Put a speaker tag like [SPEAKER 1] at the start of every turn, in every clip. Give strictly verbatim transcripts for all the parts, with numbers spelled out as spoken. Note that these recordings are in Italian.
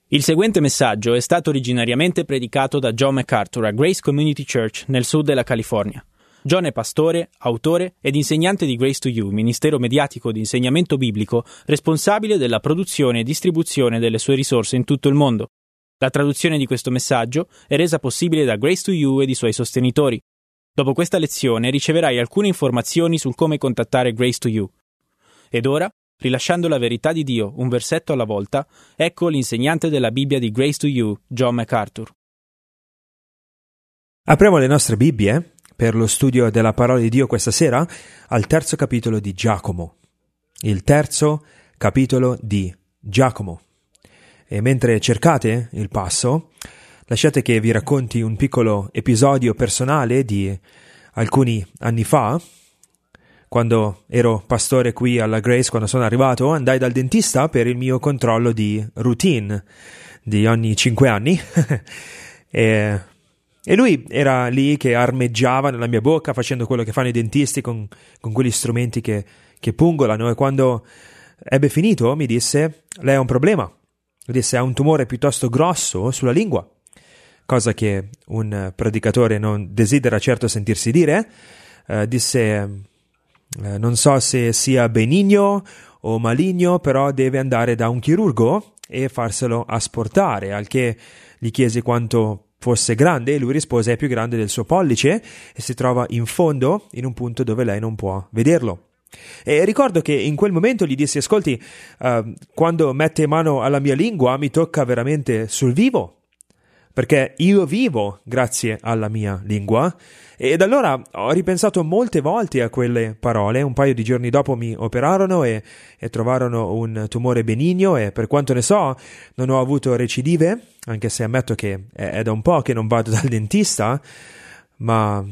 [SPEAKER 1] Il seguente messaggio è stato originariamente predicato da John MacArthur a Grace Community Church nel sud della California. John è pastore, autore ed insegnante di Grace to You, ministero mediatico di insegnamento biblico responsabile della produzione e distribuzione delle sue risorse in tutto il mondo. La traduzione di questo messaggio è resa possibile da Grace to You ed i suoi sostenitori. Dopo questa lezione riceverai alcune informazioni sul come contattare Grace to You. Ed ora, rilasciando la verità di Dio un versetto alla volta, ecco l'insegnante della Bibbia di Grace to You, John MacArthur.
[SPEAKER 2] Apriamo le nostre Bibbie per lo studio della parola di Dio questa sera al terzo capitolo di Giacomo. Il terzo capitolo di Giacomo. E mentre cercate il passo, lasciate che vi racconti un piccolo episodio personale di alcuni anni fa. Quando ero pastore qui alla Grace, quando sono arrivato, andai dal dentista per il mio controllo di routine di ogni cinque anni e, e lui era lì che armeggiava nella mia bocca facendo quello che fanno i dentisti con, con quegli strumenti che, che pungolano, e quando ebbe finito mi disse: lei ha un problema. Mi disse: ha un tumore piuttosto grosso sulla lingua, cosa che un predicatore non desidera certo sentirsi dire. Uh, disse: Eh, non so se sia benigno o maligno, però deve andare da un chirurgo e farselo asportare, al che gli chiesi quanto fosse grande e lui rispose: è più grande del suo pollice e si trova in fondo, in un punto dove lei non può vederlo. E ricordo che in quel momento gli dissi: ascolti, uh, quando mette mano alla mia lingua mi tocca veramente sul vivo, perché io vivo grazie alla mia lingua. Ed allora ho ripensato molte volte a quelle parole. Un paio di giorni dopo mi operarono e, e trovarono un tumore benigno, e per quanto ne so non ho avuto recidive, anche se ammetto che è, è da un po' che non vado dal dentista, ma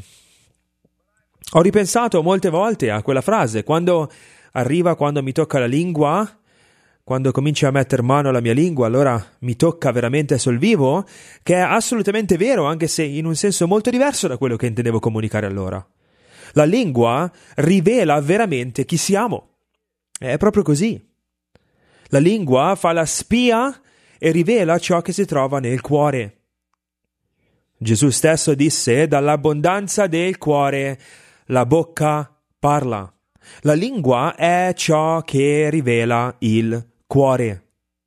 [SPEAKER 2] ho ripensato molte volte a quella frase: quando arriva, quando mi tocca la lingua, quando comincio a mettere mano alla mia lingua, allora mi tocca veramente sul vivo, che è assolutamente vero, anche se in un senso molto diverso da quello che intendevo comunicare allora. La lingua rivela veramente chi siamo. È proprio così. La lingua fa la spia e rivela ciò che si trova nel cuore. Gesù stesso disse: dall'abbondanza del cuore la bocca parla. La lingua è ciò che rivela il cuore.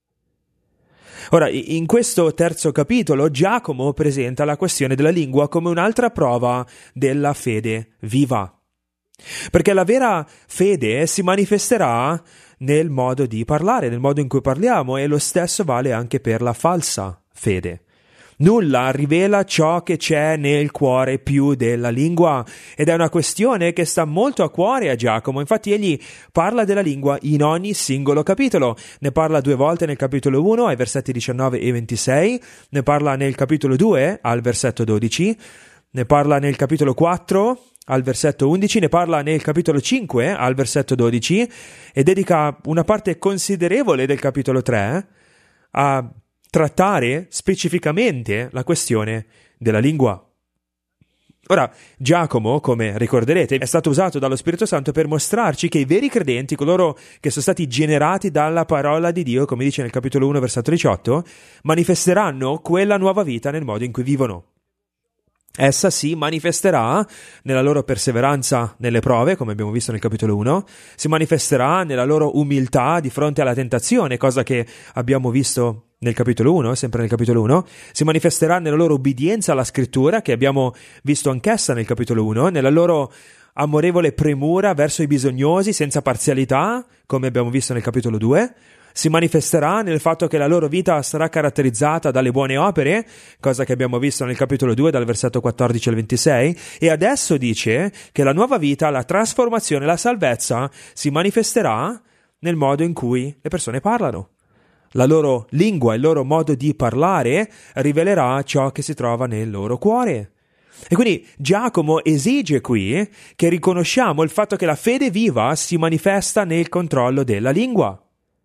[SPEAKER 2] Ora, in questo terzo capitolo, Giacomo presenta la questione della lingua come un'altra prova della fede viva. Perché la vera fede si manifesterà nel modo di parlare, nel modo in cui parliamo, e lo stesso vale anche per la falsa fede. Nulla rivela ciò che c'è nel cuore più della lingua, ed è una questione che sta molto a cuore a Giacomo. Infatti egli parla della lingua in ogni singolo capitolo. Ne parla due volte nel capitolo uno ai versetti diciannove e ventisei, ne parla nel capitolo due al versetto dodici, ne parla nel capitolo quattro al versetto undici, ne parla nel capitolo cinque al versetto dodici, e dedica una parte considerevole del capitolo tre a trattare specificamente la questione della lingua. Ora, Giacomo, come ricorderete, è stato usato dallo Spirito Santo per mostrarci che i veri credenti, coloro che sono stati generati dalla parola di Dio, come dice nel capitolo uno, versetto diciotto, manifesteranno quella nuova vita nel modo in cui vivono. Essa si manifesterà nella loro perseveranza nelle prove, come abbiamo visto nel capitolo uno, si manifesterà nella loro umiltà di fronte alla tentazione, cosa che abbiamo visto nel capitolo uno, sempre nel capitolo uno, si manifesterà nella loro obbedienza alla scrittura, che abbiamo visto anch'essa nel capitolo uno, nella loro amorevole premura verso i bisognosi senza parzialità, come abbiamo visto nel capitolo due, si manifesterà nel fatto che la loro vita sarà caratterizzata dalle buone opere, cosa che abbiamo visto nel capitolo due dal versetto quattordici al ventisei, e adesso dice che la nuova vita, la trasformazione, la salvezza si manifesterà nel modo in cui le persone parlano. La loro lingua, il loro modo di parlare rivelerà ciò che si trova nel loro cuore. E quindi Giacomo esige qui che riconosciamo il fatto che la fede viva si manifesta nel controllo della lingua.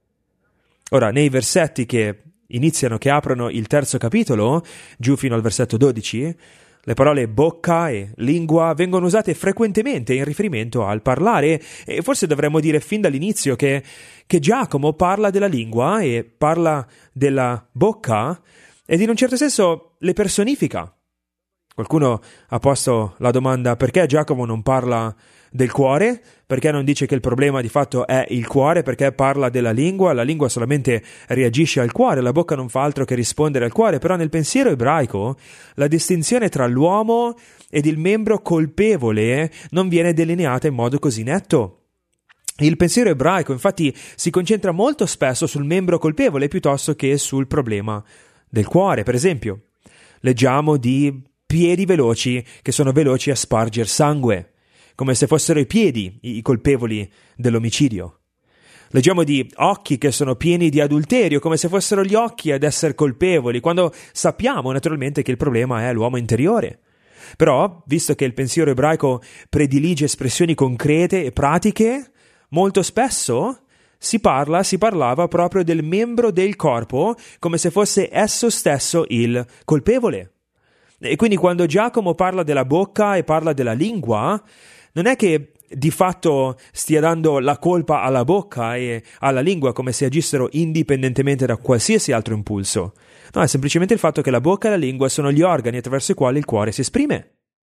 [SPEAKER 2] Ora, nei versetti che iniziano, che aprono il terzo capitolo, giù fino al versetto dodici, Le parole bocca e lingua vengono usate frequentemente in riferimento al parlare, e forse dovremmo dire fin dall'inizio che, che Giacomo parla della lingua e parla della bocca ed in un certo senso le personifica. Qualcuno ha posto la domanda: perché Giacomo non parla del cuore? Perché non dice che il problema di fatto è il cuore? Perché parla della lingua? La lingua solamente reagisce al cuore, la bocca non fa altro che rispondere al cuore. Però nel pensiero ebraico la distinzione tra l'uomo ed il membro colpevole non viene delineata in modo così netto. Il pensiero ebraico infatti si concentra molto spesso sul membro colpevole piuttosto che sul problema del cuore. Per esempio, leggiamo di piedi veloci che sono veloci a sparger sangue, come se fossero i piedi i colpevoli dell'omicidio. Leggiamo di occhi che sono pieni di adulterio, come se fossero gli occhi ad essere colpevoli, quando sappiamo naturalmente che il problema è l'uomo interiore. Però, visto che il pensiero ebraico predilige espressioni concrete e pratiche, molto spesso si parla, si parlava proprio del membro del corpo, come se fosse esso stesso il colpevole. E quindi quando Giacomo parla della bocca e parla della lingua, non è che di fatto stia dando la colpa alla bocca e alla lingua come se agissero indipendentemente da qualsiasi altro impulso. No, è semplicemente il fatto che la bocca e la lingua sono gli organi attraverso i quali il cuore si esprime.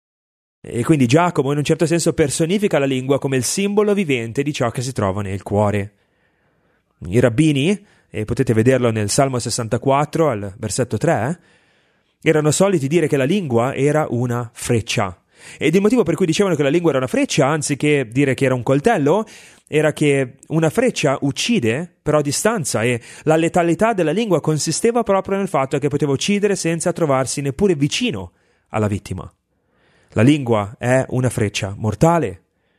[SPEAKER 2] E quindi Giacomo in un certo senso personifica la lingua come il simbolo vivente di ciò che si trova nel cuore. I rabbini, e potete vederlo nel Salmo sessantaquattro al versetto tre, erano soliti dire che la lingua era una freccia. Ed il motivo per cui dicevano che la lingua era una freccia, anziché dire che era un coltello, era che una freccia uccide però a distanza, e la letalità della lingua consisteva proprio nel fatto che poteva uccidere senza trovarsi neppure vicino alla vittima. La lingua è una freccia mortale.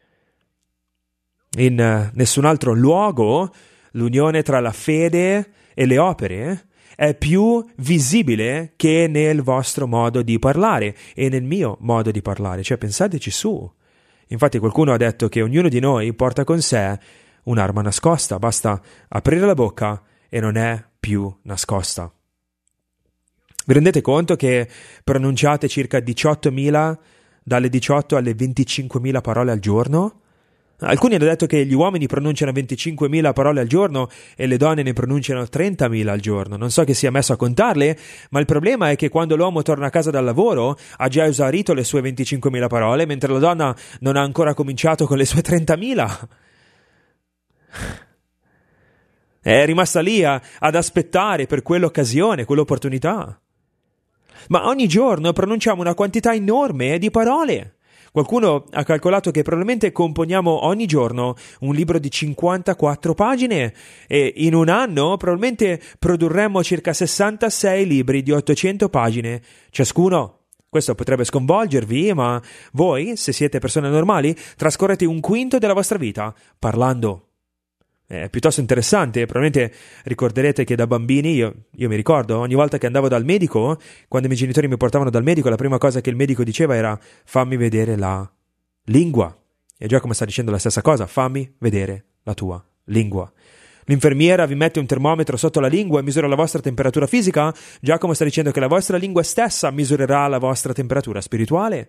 [SPEAKER 2] In nessun altro luogo l'unione tra la fede e le opere è più visibile che nel vostro modo di parlare e nel mio modo di parlare. Cioè, pensateci su. Infatti qualcuno ha detto che ognuno di noi porta con sé un'arma nascosta, basta aprire la bocca e non è più nascosta. Vi rendete conto che pronunciate circa diciottomila, dalle diciotto alle venticinquemila parole al giorno? Alcuni hanno detto che gli uomini pronunciano venticinquemila parole al giorno e le donne ne pronunciano trentamila al giorno. Non so chi sia messo a contarle, ma il problema è che quando l'uomo torna a casa dal lavoro ha già esaurito le sue venticinquemila parole, mentre la donna non ha ancora cominciato con le sue trentamila. È rimasta lì a, ad aspettare per quell'occasione, quell'opportunità. Ma ogni giorno pronunciamo una quantità enorme di parole. Qualcuno ha calcolato che probabilmente componiamo ogni giorno un libro di cinquantaquattro pagine e in un anno probabilmente produrremmo circa sessantasei libri di ottocento pagine ciascuno. Questo potrebbe sconvolgervi, ma voi, se siete persone normali, trascorrete un quinto della vostra vita parlando. È piuttosto interessante. Probabilmente ricorderete che da bambini, io, io mi ricordo, ogni volta che andavo dal medico, quando i miei genitori mi portavano dal medico, la prima cosa che il medico diceva era: fammi vedere la lingua. E Giacomo sta dicendo la stessa cosa: fammi vedere la tua lingua. L'infermiera vi mette un termometro sotto la lingua e misura la vostra temperatura fisica. Giacomo sta dicendo che la vostra lingua stessa misurerà la vostra temperatura spirituale.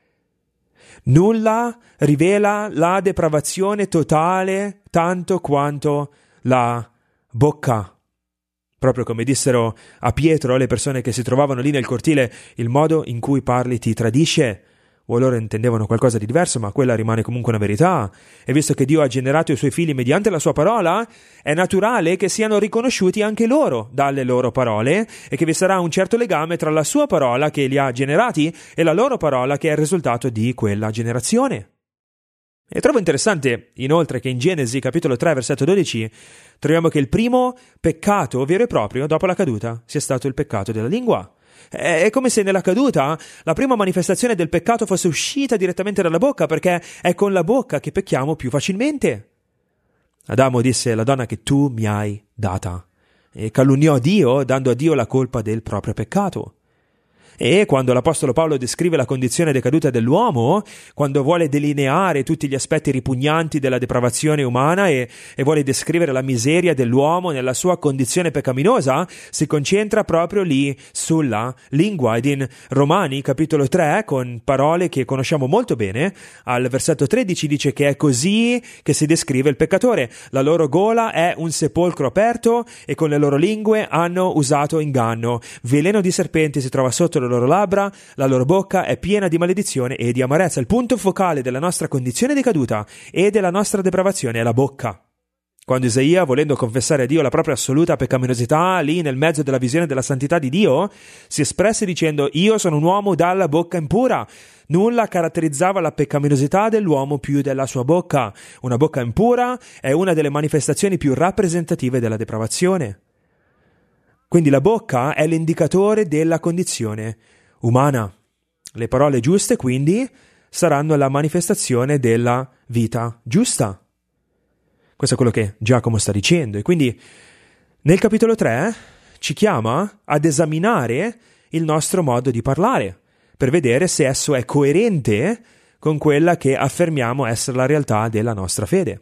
[SPEAKER 2] Nulla rivela la depravazione totale tanto quanto la bocca. Proprio come dissero a Pietro le persone che si trovavano lì nel cortile: il modo in cui parli ti tradisce. O loro intendevano qualcosa di diverso, ma quella rimane comunque una verità. E visto che Dio ha generato i suoi figli mediante la sua parola, è naturale che siano riconosciuti anche loro dalle loro parole e che vi sarà un certo legame tra la sua parola che li ha generati e la loro parola che è il risultato di quella generazione. E trovo interessante inoltre che in Genesi capitolo tre versetto dodici troviamo che il primo peccato vero e proprio dopo la caduta sia stato il peccato della lingua. È come se nella caduta la prima manifestazione del peccato fosse uscita direttamente dalla bocca, perché è con la bocca che pecchiamo più facilmente. Adamo disse: la donna che tu mi hai data, e calunniò Dio dando a Dio la colpa del proprio peccato. E quando l'Apostolo Paolo descrive la condizione decaduta dell'uomo, quando vuole delineare tutti gli aspetti ripugnanti della depravazione umana e, e vuole descrivere la miseria dell'uomo nella sua condizione peccaminosa, si concentra proprio lì sulla lingua. Ed in Romani capitolo tre, con parole che conosciamo molto bene, al versetto tredici dice che è così che si descrive il peccatore: la loro gola è un sepolcro aperto e con le loro lingue hanno usato inganno, veleno di serpenti si trova sotto le loro labbra, la loro bocca è piena di maledizione e di amarezza. Il punto focale della nostra condizione decaduta e della nostra depravazione è la bocca. Quando Isaia, volendo confessare a Dio la propria assoluta peccaminosità, lì nel mezzo della visione della santità di Dio, si espresse dicendo: io sono un uomo dalla bocca impura. Nulla caratterizzava la peccaminosità dell'uomo più della sua bocca. Una bocca impura è una delle manifestazioni più rappresentative della depravazione. Quindi la bocca è l'indicatore della condizione umana. Le parole giuste, quindi, saranno la manifestazione della vita giusta. Questo è quello che Giacomo sta dicendo. E quindi nel capitolo tre ci chiama ad esaminare il nostro modo di parlare, per vedere se esso è coerente con quella che affermiamo essere la realtà della nostra fede.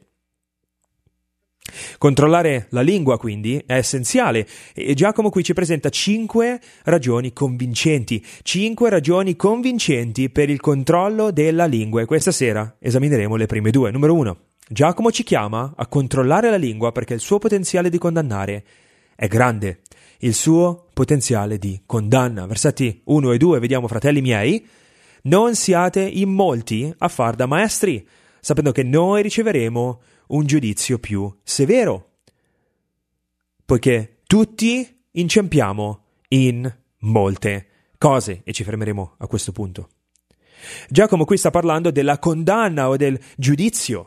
[SPEAKER 2] Controllare la lingua, quindi, è essenziale e Giacomo qui ci presenta cinque ragioni convincenti, cinque ragioni convincenti per il controllo della lingua e questa sera esamineremo le prime due. Numero uno, Giacomo ci chiama a controllare la lingua perché il suo potenziale di condannare è grande, il suo potenziale di condanna. Versetti uno e due, vediamo: fratelli miei, non siate in molti a far da maestri, sapendo che noi riceveremo un giudizio più severo, poiché tutti inciampiamo in molte cose, e ci fermeremo a questo punto. Giacomo qui sta parlando della condanna o del giudizio,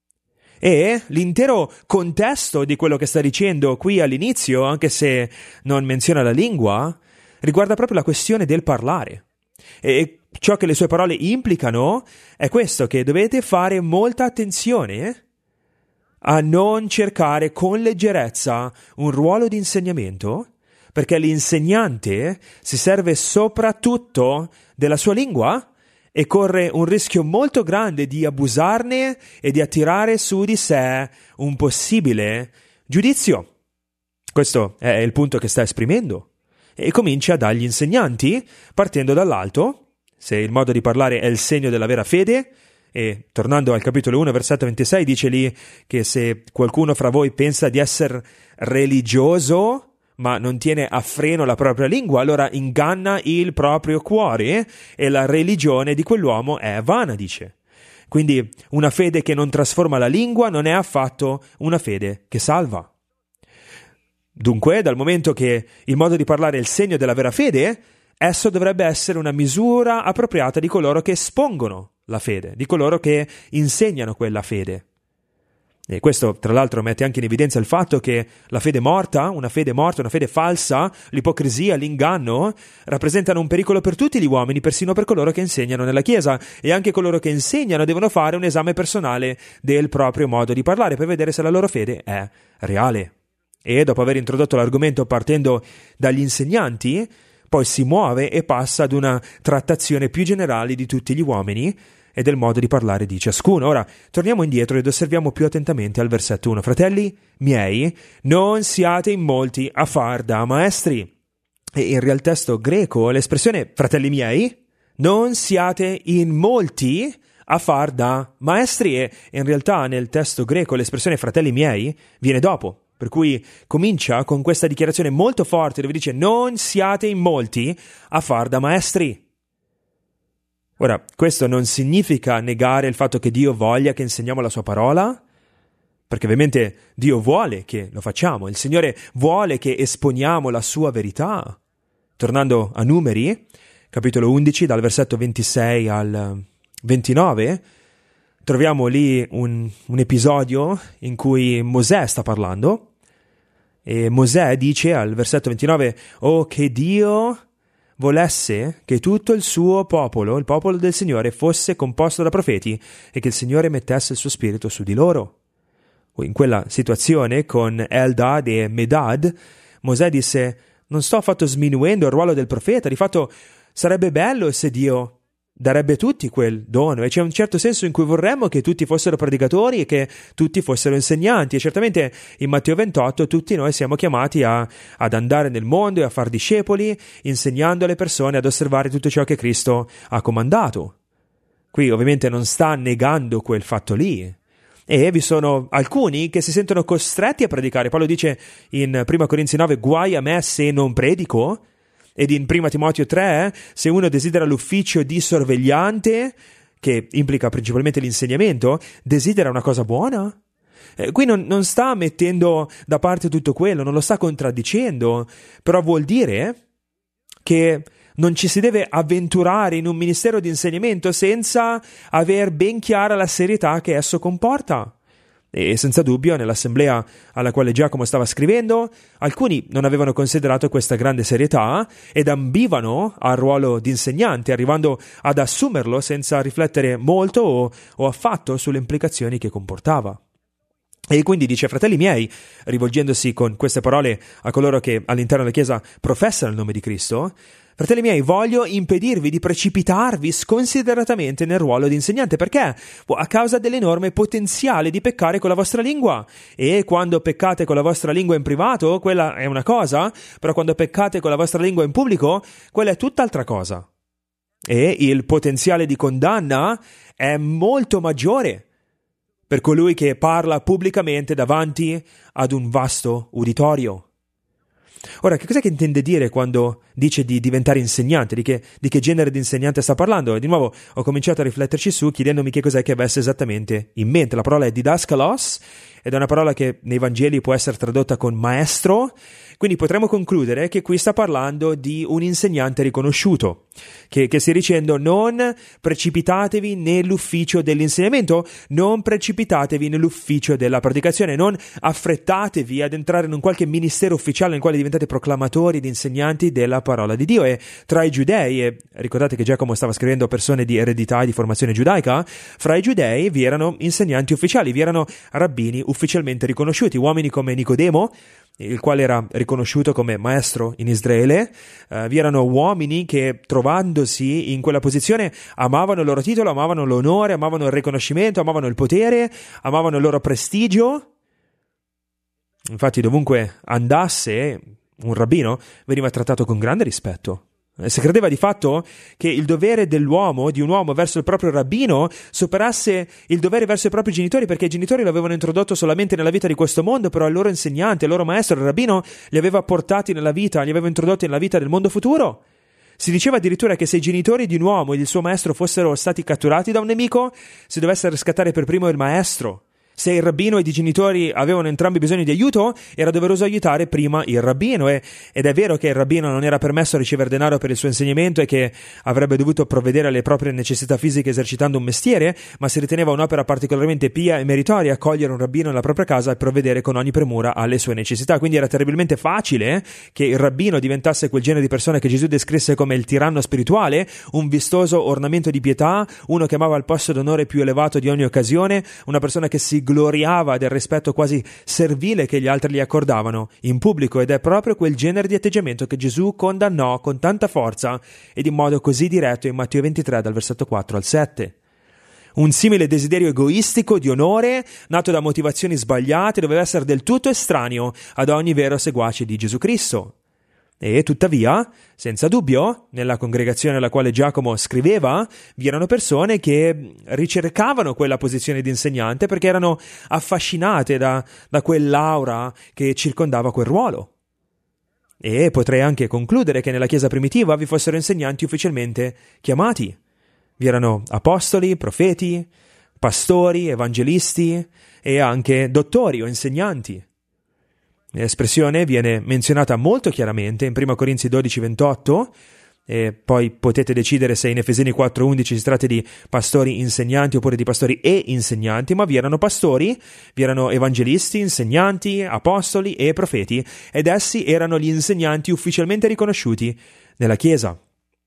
[SPEAKER 2] e l'intero contesto di quello che sta dicendo qui all'inizio, anche se non menziona la lingua, riguarda proprio la questione del parlare. E ciò che le sue parole implicano è questo, che dovete fare molta attenzione a non cercare con leggerezza un ruolo di insegnamento, perché l'insegnante si serve soprattutto della sua lingua e corre un rischio molto grande di abusarne e di attirare su di sé un possibile giudizio. Questo è il punto che sta esprimendo. E comincia dagli insegnanti, partendo dall'alto. Se il modo di parlare è il segno della vera fede, e tornando al capitolo uno, versetto ventisei, dice lì che se qualcuno fra voi pensa di essere religioso ma non tiene a freno la propria lingua, allora inganna il proprio cuore e la religione di quell'uomo è vana, dice. Quindi una fede che non trasforma la lingua non è affatto una fede che salva. Dunque, dal momento che il modo di parlare è il segno della vera fede, esso dovrebbe essere una misura appropriata di coloro che espongono la fede, di coloro che insegnano quella fede. E questo, tra l'altro, mette anche in evidenza il fatto che la fede morta, una fede morta, una fede falsa, l'ipocrisia, l'inganno, rappresentano un pericolo per tutti gli uomini, persino per coloro che insegnano nella Chiesa. E anche coloro che insegnano devono fare un esame personale del proprio modo di parlare per vedere se la loro fede è reale. E dopo aver introdotto l'argomento partendo dagli insegnanti, poi si muove e passa ad una trattazione più generale di tutti gli uomini e del modo di parlare di ciascuno. Ora, torniamo indietro ed osserviamo più attentamente al versetto uno. Fratelli miei, non siate in molti a far da maestri. E in real testo greco l'espressione fratelli miei, non siate in molti a far da maestri, e in realtà nel testo greco l'espressione fratelli miei viene dopo. Per cui comincia con questa dichiarazione molto forte dove dice non siate in molti a far da maestri. Ora, questo non significa negare il fatto che Dio voglia che insegniamo la sua parola, perché ovviamente Dio vuole che lo facciamo, il Signore vuole che esponiamo la sua verità. Tornando a Numeri, capitolo undici, dal versetto ventisei al ventinove, troviamo lì un, un episodio in cui Mosè sta parlando, e Mosè dice al versetto ventinove: «Oh, che Dio volesse che tutto il suo popolo, il popolo del Signore, fosse composto da profeti e che il Signore mettesse il suo spirito su di loro». In quella situazione con Eldad e Medad, Mosè disse: «Non sto affatto sminuendo il ruolo del profeta, di fatto sarebbe bello se Dio darebbe tutti quel dono, e c'è un certo senso in cui vorremmo che tutti fossero predicatori e che tutti fossero insegnanti, e certamente in Matteo ventotto tutti noi siamo chiamati a, ad andare nel mondo e a far discepoli, insegnando alle persone ad osservare tutto ciò che Cristo ha comandato. Qui ovviamente non sta negando quel fatto lì, e vi sono alcuni che si sentono costretti a predicare. Paolo dice in prima Corinzi nove: guai a me se non predico. Ed in prima Timoteo tre, se uno desidera l'ufficio di sorvegliante, che implica principalmente l'insegnamento, desidera una cosa buona? Eh, qui non, non sta mettendo da parte tutto quello, non lo sta contraddicendo, però vuol dire che non ci si deve avventurare in un ministero di insegnamento senza aver ben chiara la serietà che esso comporta. E senza dubbio, nell'assemblea alla quale Giacomo stava scrivendo, alcuni non avevano considerato questa grande serietà ed ambivano al ruolo di insegnante, arrivando ad assumerlo senza riflettere molto o, o affatto sulle implicazioni che comportava. E quindi dice: fratelli miei, rivolgendosi con queste parole a coloro che all'interno della Chiesa professano il nome di Cristo, fratelli miei, voglio impedirvi di precipitarvi sconsideratamente nel ruolo di insegnante. Perché? A causa dell'enorme potenziale di peccare con la vostra lingua. E quando peccate con la vostra lingua in privato, quella è una cosa, però quando peccate con la vostra lingua in pubblico, quella è tutt'altra cosa. E il potenziale di condanna è molto maggiore per colui che parla pubblicamente davanti ad un vasto uditorio. Ora, che cos'è che intende dire quando dice di diventare insegnante? Di che, di che genere di insegnante sta parlando? E di nuovo ho cominciato a rifletterci su, chiedendomi che cos'è che avesse esattamente in mente. La parola è didaskalos, ed è una parola che nei Vangeli può essere tradotta con maestro, quindi potremmo concludere che qui sta parlando di un insegnante riconosciuto, che, che stia dicendo: non precipitatevi nell'ufficio dell'insegnamento, non precipitatevi nell'ufficio della predicazione, non affrettatevi ad entrare in un qualche ministero ufficiale nel quale diventate proclamatori ed insegnanti della parola di Dio. E tra i giudei, e ricordate che Giacomo stava scrivendo a persone di eredità e di formazione giudaica, fra i giudei vi erano insegnanti ufficiali, vi erano rabbini ufficialmente riconosciuti, uomini come Nicodemo, il quale era riconosciuto come maestro in Israele. Uh, vi erano uomini che, trovandosi in quella posizione, amavano il loro titolo, amavano l'onore, amavano il riconoscimento, amavano il potere, amavano il loro prestigio. Infatti, dovunque andasse un rabbino, veniva trattato con grande rispetto. Si credeva di fatto che il dovere dell'uomo, di un uomo verso il proprio rabbino, superasse il dovere verso i propri genitori, perché i genitori lo avevano introdotto solamente nella vita di questo mondo, però il loro insegnante, il loro maestro, il rabbino, li aveva portati nella vita, li aveva introdotti nella vita del mondo futuro. Si diceva addirittura che se i genitori di un uomo e il suo maestro fossero stati catturati da un nemico, si dovesse riscattare per primo il maestro. Se il rabbino ed i genitori avevano entrambi bisogno di aiuto, era doveroso aiutare prima il rabbino. E, ed è vero che il rabbino non era permesso ricevere denaro per il suo insegnamento e che avrebbe dovuto provvedere alle proprie necessità fisiche esercitando un mestiere, ma si riteneva un'opera particolarmente pia e meritoria accogliere un rabbino nella propria casa e provvedere con ogni premura alle sue necessità. Quindi era terribilmente facile che il rabbino diventasse quel genere di persona che Gesù descrisse come il tiranno spirituale, un vistoso ornamento di pietà, uno che amava il posto d'onore più elevato di ogni occasione, una persona che si gloriava del rispetto quasi servile che gli altri gli accordavano in pubblico. Ed è proprio quel genere di atteggiamento che Gesù condannò con tanta forza ed in modo così diretto in Matteo ventitré dal versetto quattro al sette. Un simile desiderio egoistico di onore, nato da motivazioni sbagliate, doveva essere del tutto estraneo ad ogni vero seguace di Gesù Cristo. E tuttavia, senza dubbio, nella congregazione alla quale Giacomo scriveva, vi erano persone che ricercavano quella posizione di insegnante perché erano affascinate da, da quell'aura che circondava quel ruolo. E potrei anche concludere che nella Chiesa primitiva vi fossero insegnanti ufficialmente chiamati. Vi erano apostoli, profeti, pastori, evangelisti e anche dottori o insegnanti. L'espressione viene menzionata molto chiaramente in prima Corinzi dodici ventotto, e poi potete decidere se in Efesini quattro undici si tratta di pastori insegnanti oppure di pastori e insegnanti, ma vi erano pastori, vi erano evangelisti, insegnanti, apostoli e profeti, ed essi erano gli insegnanti ufficialmente riconosciuti nella Chiesa.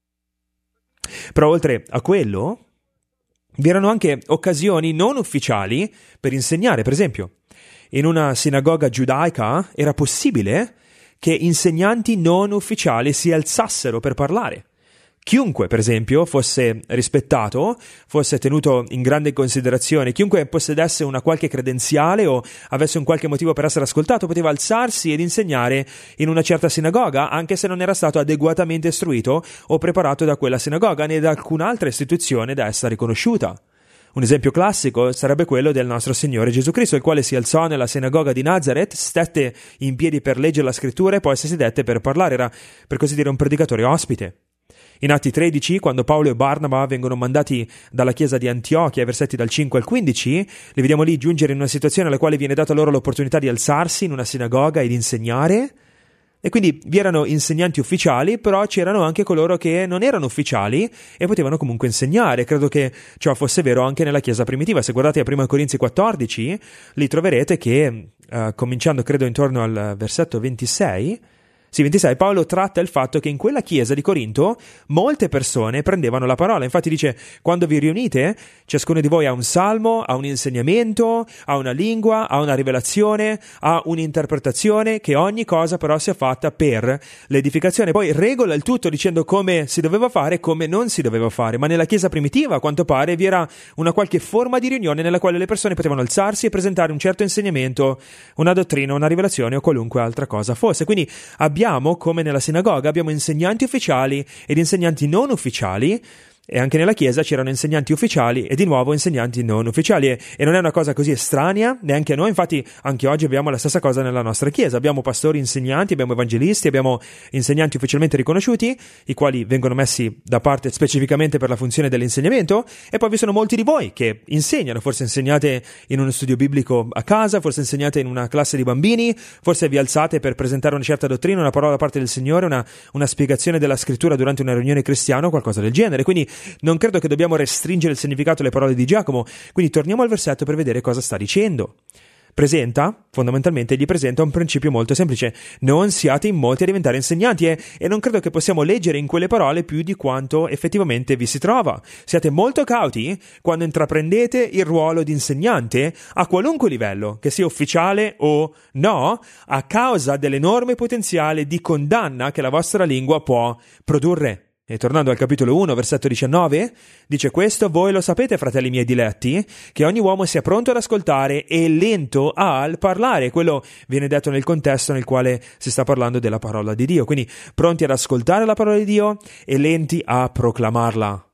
[SPEAKER 2] Però oltre a quello, vi erano anche occasioni non ufficiali per insegnare. Per esempio, in una sinagoga giudaica era possibile che insegnanti non ufficiali si alzassero per parlare, chiunque, per esempio, fosse rispettato, fosse tenuto in grande considerazione, chiunque possedesse una qualche credenziale o avesse un qualche motivo per essere ascoltato, poteva alzarsi ed insegnare in una certa sinagoga, anche se non era stato adeguatamente istruito o preparato da quella sinagoga né da alcun'altra istituzione da essa riconosciuta. Un esempio classico sarebbe quello del nostro Signore Gesù Cristo, il quale si alzò nella sinagoga di Nazareth, stette in piedi per leggere la scrittura e poi si sedette per parlare. Era, per così dire, un predicatore ospite. In Atti tredici, quando Paolo e Barnaba vengono mandati dalla chiesa di Antiochia, versetti dal cinque al quindici, li vediamo lì giungere in una situazione alla quale viene data loro l'opportunità di alzarsi in una sinagoga ed insegnare. E quindi vi erano insegnanti ufficiali, però c'erano anche coloro che non erano ufficiali e potevano comunque insegnare. Credo che ciò fosse vero anche nella Chiesa primitiva. Se guardate a prima Corinzi quattordici, lì troverete che, uh, cominciando credo intorno al versetto ventisei, Sì, ventisei, Paolo tratta il fatto che in quella chiesa di Corinto molte persone prendevano la parola. Infatti dice, quando vi riunite, ciascuno di voi ha un salmo, ha un insegnamento, ha una lingua, ha una rivelazione, ha un'interpretazione, che ogni cosa però sia fatta per l'edificazione. Poi regola il tutto dicendo come si doveva fare e come non si doveva fare. Ma nella chiesa primitiva, a quanto pare, vi era una qualche forma di riunione nella quale le persone potevano alzarsi e presentare un certo insegnamento, una dottrina, una rivelazione o qualunque altra cosa fosse. Quindi abbiamo, come nella sinagoga, abbiamo insegnanti ufficiali ed insegnanti non ufficiali, e anche nella chiesa c'erano insegnanti ufficiali e di nuovo insegnanti non ufficiali, e, e non è una cosa così estranea neanche a noi. Infatti anche oggi abbiamo la stessa cosa nella nostra chiesa, abbiamo pastori insegnanti, abbiamo evangelisti, abbiamo insegnanti ufficialmente riconosciuti, i quali vengono messi da parte specificamente per la funzione dell'insegnamento, e poi vi sono molti di voi che insegnano. Forse insegnate in uno studio biblico a casa, forse insegnate in una classe di bambini, forse vi alzate per presentare una certa dottrina, una parola da parte del Signore, una, una spiegazione della scrittura durante una riunione cristiana o qualcosa del genere. Quindi non credo che dobbiamo restringere il significato alle parole di Giacomo. Quindi torniamo al versetto per vedere cosa sta dicendo. Presenta, fondamentalmente gli presenta un principio molto semplice: non siate in molti a diventare insegnanti, e, e non credo che possiamo leggere in quelle parole più di quanto effettivamente vi si trova. Siate molto cauti quando intraprendete il ruolo di insegnante a qualunque livello, che sia ufficiale o no, a causa dell'enorme potenziale di condanna che la vostra lingua può produrre. E tornando al capitolo uno, versetto diciannove, dice questo: voi lo sapete, fratelli miei diletti, che ogni uomo sia pronto ad ascoltare e lento al parlare. Quello viene detto nel contesto nel quale si sta parlando della parola di Dio. Quindi pronti ad ascoltare la parola di Dio e lenti a proclamarla.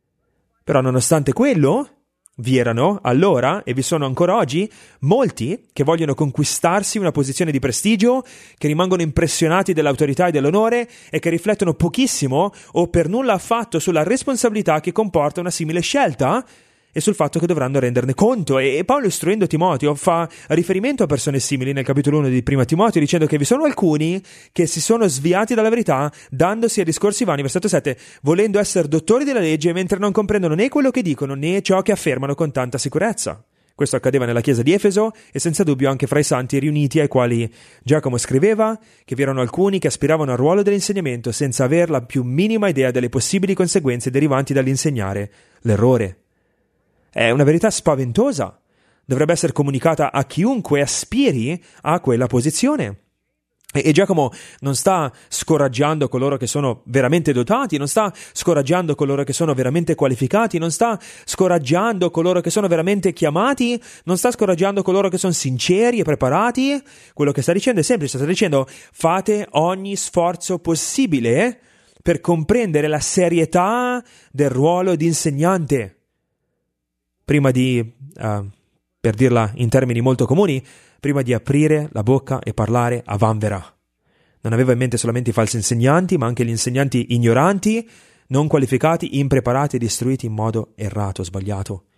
[SPEAKER 2] Però nonostante quello, vi erano allora, e vi sono ancora oggi, molti che vogliono conquistarsi una posizione di prestigio, che rimangono impressionati dell'autorità e dell'onore e che riflettono pochissimo o per nulla affatto sulla responsabilità che comporta una simile scelta e sul fatto che dovranno renderne conto. E Paolo, istruendo Timoteo, fa riferimento a persone simili nel capitolo uno di prima Timoteo, dicendo che vi sono alcuni che si sono sviati dalla verità, dandosi a discorsi vani, versetto sette, volendo essere dottori della legge, mentre non comprendono né quello che dicono né ciò che affermano con tanta sicurezza. Questo accadeva nella chiesa di Efeso e senza dubbio anche fra i santi riuniti, ai quali Giacomo scriveva che vi erano alcuni che aspiravano al ruolo dell'insegnamento senza aver la più minima idea delle possibili conseguenze derivanti dall'insegnare l'errore. È una verità spaventosa. Dovrebbe essere comunicata a chiunque aspiri a quella posizione. E, e Giacomo non sta scoraggiando coloro che sono veramente dotati, non sta scoraggiando coloro che sono veramente qualificati, non sta scoraggiando coloro che sono veramente chiamati, non sta scoraggiando coloro che sono sinceri e preparati. Quello che sta dicendo è semplice, sta dicendo: fate ogni sforzo possibile per comprendere la serietà del ruolo di insegnante. Prima di, uh, per dirla in termini molto comuni, prima di aprire la bocca e parlare a vanvera. Non aveva in mente solamente i falsi insegnanti, ma anche gli insegnanti ignoranti, non qualificati, impreparati ed istruiti in modo errato, sbagliato.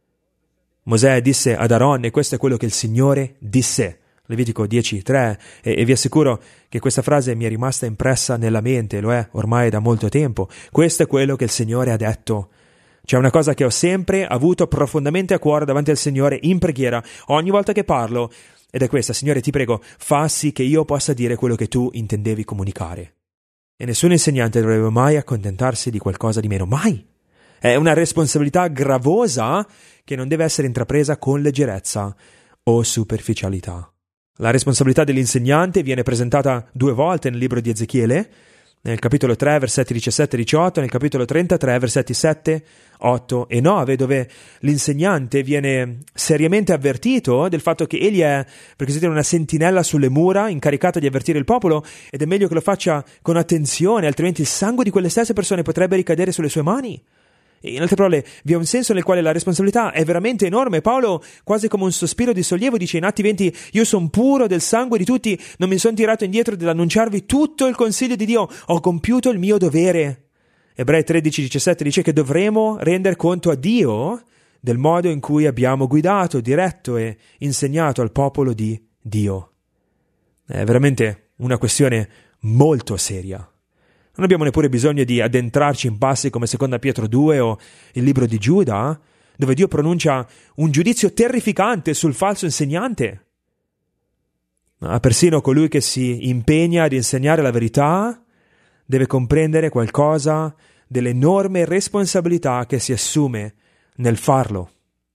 [SPEAKER 2] Mosè disse ad Aaron, e questo è quello che il Signore disse, Levitico dieci tre, e, e vi assicuro che questa frase mi è rimasta impressa nella mente, lo è ormai da molto tempo. Questo è quello che il Signore ha detto. C'è una cosa che ho sempre avuto profondamente a cuore davanti al Signore in preghiera, ogni volta che parlo, ed è questa: Signore, ti prego, fa sì che io possa dire quello che tu intendevi comunicare. E nessun insegnante dovrebbe mai accontentarsi di qualcosa di meno, mai! È una responsabilità gravosa che non deve essere intrapresa con leggerezza o superficialità. La responsabilità dell'insegnante viene presentata due volte nel libro di Ezechiele. nel capitolo tre, versetti diciassette e diciotto, nel capitolo trentatré, versetti sette, otto e nove, dove l'insegnante viene seriamente avvertito del fatto che egli è, per così dire, una sentinella sulle mura, incaricata di avvertire il popolo, ed è meglio che lo faccia con attenzione, altrimenti il sangue di quelle stesse persone potrebbe ricadere sulle sue mani. In altre parole, vi è un senso nel quale la responsabilità è veramente enorme. Paolo, quasi come un sospiro di sollievo, dice in Atti venti: io sono puro del sangue di tutti, non mi sono tirato indietro dall'annunciarvi tutto il consiglio di Dio, ho compiuto il mio dovere. Ebrei tredici diciassette dice che dovremo rendere conto a Dio del modo in cui abbiamo guidato, diretto e insegnato al popolo di Dio. È veramente una questione molto seria. Non abbiamo neppure bisogno di addentrarci in passi come seconda Pietro due o il libro di Giuda, dove Dio pronuncia un giudizio terrificante sul falso insegnante. Ma persino colui che si impegna ad insegnare la verità deve comprendere qualcosa dell'enorme responsabilità che si assume nel farlo.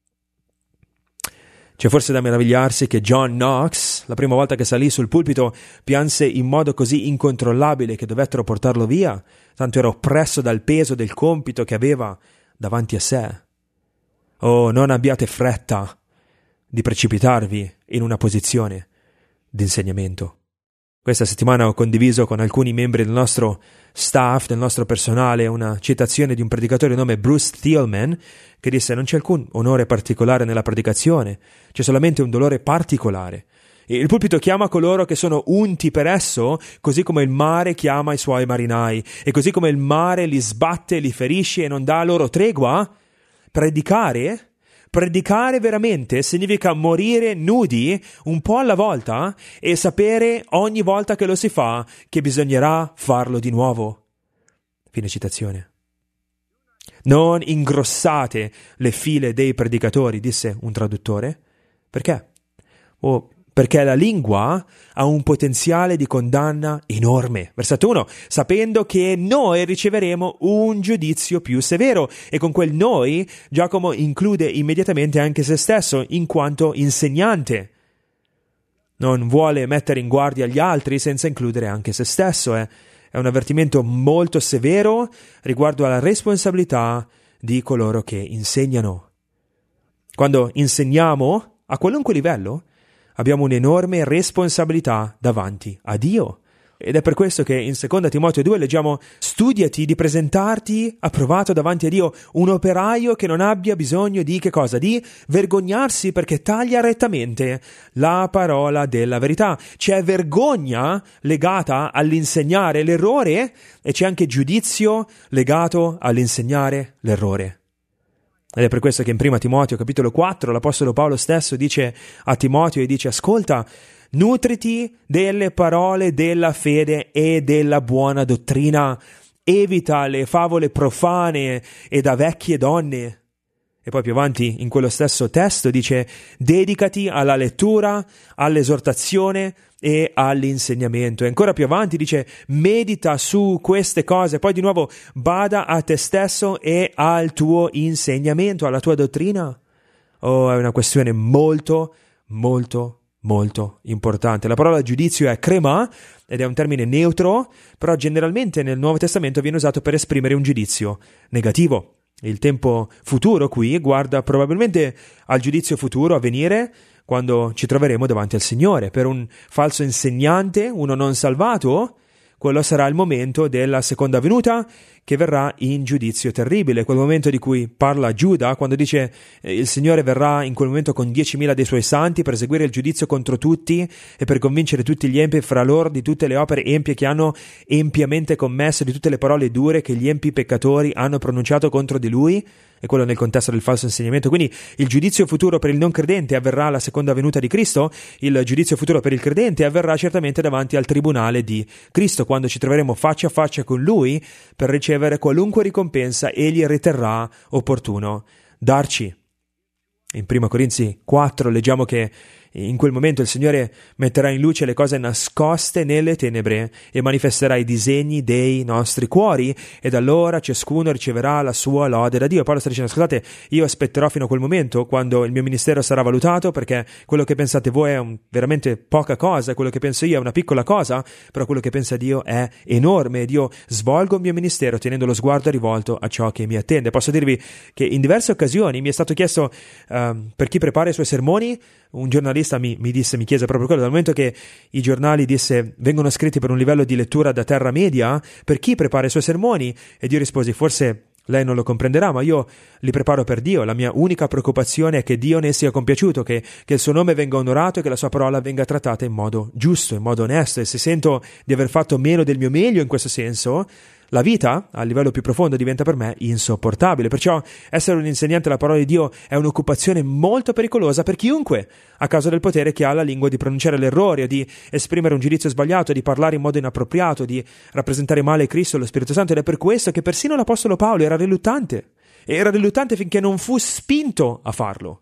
[SPEAKER 2] C'è forse da meravigliarsi che John Knox, la prima volta che salì sul pulpito, pianse in modo così incontrollabile che dovettero portarlo via, tanto era oppresso dal peso del compito che aveva davanti a sé. Oh, non abbiate fretta di precipitarvi in una posizione di insegnamento. Questa settimana ho condiviso con alcuni membri del nostro staff, del nostro personale, una citazione di un predicatore di nome Bruce Thielman, che disse: non c'è alcun onore particolare nella predicazione, c'è solamente un dolore particolare. E il pulpito chiama coloro che sono unti per esso, così come il mare chiama i suoi marinai, e così come il mare li sbatte, li ferisce e non dà loro tregua. Predicare Predicare veramente significa morire nudi un po' alla volta e sapere ogni volta che lo si fa che bisognerà farlo di nuovo. Fine citazione. Non ingrossate le file dei predicatori, disse un traduttore. Perché? Oh, perché la lingua ha un potenziale di condanna enorme. Versetto uno, sapendo che noi riceveremo un giudizio più severo. E con quel noi Giacomo include immediatamente anche se stesso, in quanto insegnante. Non vuole mettere in guardia gli altri senza includere anche se stesso. Eh. È un avvertimento molto severo riguardo alla responsabilità di coloro che insegnano. Quando insegniamo, a qualunque livello, abbiamo un'enorme responsabilità davanti a Dio. Ed è per questo che in seconda Timoteo due leggiamo: studiati di presentarti approvato davanti a Dio, un operaio che non abbia bisogno di che cosa? Di vergognarsi, perché taglia rettamente la parola della verità. C'è vergogna legata all'insegnare l'errore e c'è anche giudizio legato all'insegnare l'errore. Ed è per questo che in prima Timoteo capitolo quattro l'apostolo Paolo stesso dice a Timoteo e dice: ascolta, nutriti delle parole della fede e della buona dottrina, evita le favole profane e da vecchie donne. E poi più avanti in quello stesso testo dice: dedicati alla lettura, all'esortazione e all'insegnamento. E ancora più avanti dice: medita su queste cose. Poi di nuovo: bada a te stesso e al tuo insegnamento, alla tua dottrina. Oh, è una questione molto, molto, molto importante. La parola giudizio è krema ed è un termine neutro, però generalmente nel Nuovo Testamento viene usato per esprimere un giudizio negativo. Il tempo futuro qui guarda probabilmente al giudizio futuro a venire, quando ci troveremo davanti al Signore. Per un falso insegnante, uno non salvato, quello sarà il momento della seconda venuta, che verrà in giudizio terribile. Quel momento di cui parla Giuda, quando dice eh, il Signore verrà in quel momento con diecimila dei suoi santi per eseguire il giudizio contro tutti e per convincere tutti gli empi fra loro di tutte le opere empie che hanno empiamente commesso, di tutte le parole dure che gli empi peccatori hanno pronunciato contro di lui. E quello nel contesto del falso insegnamento. Quindi il giudizio futuro per il non credente avverrà alla seconda venuta di Cristo, il giudizio futuro per il credente avverrà certamente davanti al tribunale di Cristo, quando ci troveremo faccia a faccia con Lui per ricevere qualunque ricompensa Egli riterrà opportuno darci. In prima Corinzi quattro leggiamo che In quel momento il Signore metterà in luce le cose nascoste nelle tenebre e manifesterà i disegni dei nostri cuori, ed allora ciascuno riceverà la sua lode da Dio. Paolo sta dicendo: scusate, io aspetterò fino a quel momento, quando il mio ministero sarà valutato, perché quello che pensate voi è un, veramente poca cosa, quello che penso io è una piccola cosa, però quello che pensa Dio è enorme, ed io svolgo il mio ministero tenendo lo sguardo rivolto a ciò che mi attende. Posso dirvi che in diverse occasioni mi è stato chiesto, uh, per chi prepara i suoi sermoni, un giornalista mi, mi disse, mi chiese proprio quello, dal momento che i giornali, disse, vengono scritti per un livello di lettura da terra media, per chi prepara i suoi sermoni? Ed io risposi: forse lei non lo comprenderà, ma io li preparo per Dio. La mia unica preoccupazione è che Dio ne sia compiaciuto, che, che il suo nome venga onorato e che la sua parola venga trattata in modo giusto, in modo onesto. E se sento di aver fatto meno del mio meglio in questo senso, la vita, a livello più profondo, diventa per me insopportabile. Perciò essere un insegnante della parola di Dio è un'occupazione molto pericolosa per chiunque, a causa del potere che ha la lingua di pronunciare l'errore, o di esprimere un giudizio sbagliato, di parlare in modo inappropriato, di rappresentare male Cristo e lo Spirito Santo. Ed è per questo che persino l'Apostolo Paolo era riluttante. Era riluttante finché non fu spinto a farlo.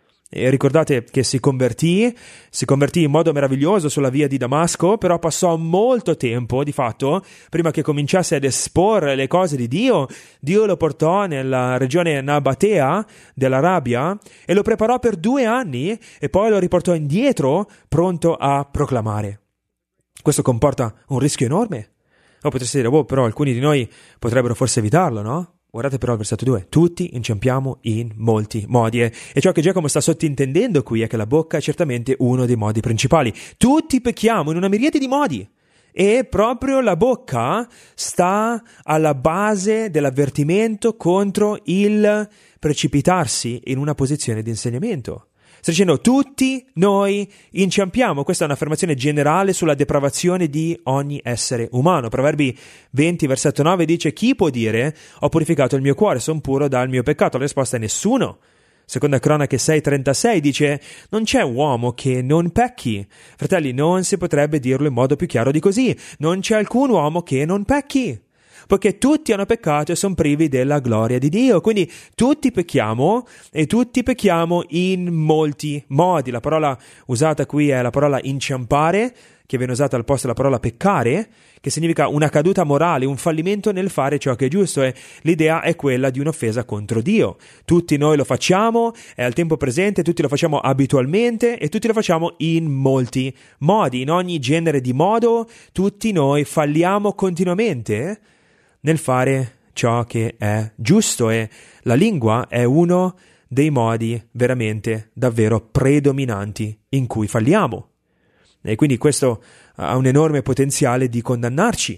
[SPEAKER 2] E ricordate che si convertì, si convertì in modo meraviglioso sulla via di Damasco, però passò molto tempo, di fatto, prima che cominciasse ad esporre le cose di Dio. Dio lo portò nella regione Nabatea dell'Arabia e lo preparò per due anni e poi lo riportò indietro, pronto a proclamare. Questo comporta un rischio enorme. O potreste dire: oh, però alcuni di noi potrebbero forse evitarlo, no? Guardate però il versetto due: tutti inciampiamo in molti modi. E ciò che Giacomo sta sottintendendo qui è che la bocca è certamente uno dei modi principali. Tutti pecchiamo in una miriade di modi. E proprio la bocca sta alla base dell'avvertimento contro il precipitarsi in una posizione di insegnamento. Sta dicendo: tutti noi inciampiamo. Questa è un'affermazione generale sulla depravazione di ogni essere umano. Proverbi venti, versetto nove dice: chi può dire ho purificato il mio cuore, sono puro dal mio peccato? La risposta è nessuno. Seconda Cronache sei trentasei dice: non c'è uomo che non pecchi. Fratelli, non si potrebbe dirlo in modo più chiaro di così: non c'è alcun uomo che non pecchi, poiché tutti hanno peccato e sono privi della gloria di Dio. Quindi tutti pecchiamo, e tutti pecchiamo in molti modi. La parola usata qui è la parola inciampare, che viene usata al posto della parola peccare, che significa una caduta morale, un fallimento nel fare ciò che è giusto, e l'idea è quella di un'offesa contro Dio. Tutti noi lo facciamo, è al tempo presente, tutti lo facciamo abitualmente e tutti lo facciamo in molti modi, in ogni genere di modo. Tutti noi falliamo continuamente nel fare ciò che è giusto, e la lingua è uno dei modi veramente davvero predominanti in cui falliamo. E quindi questo ha un enorme potenziale di condannarci.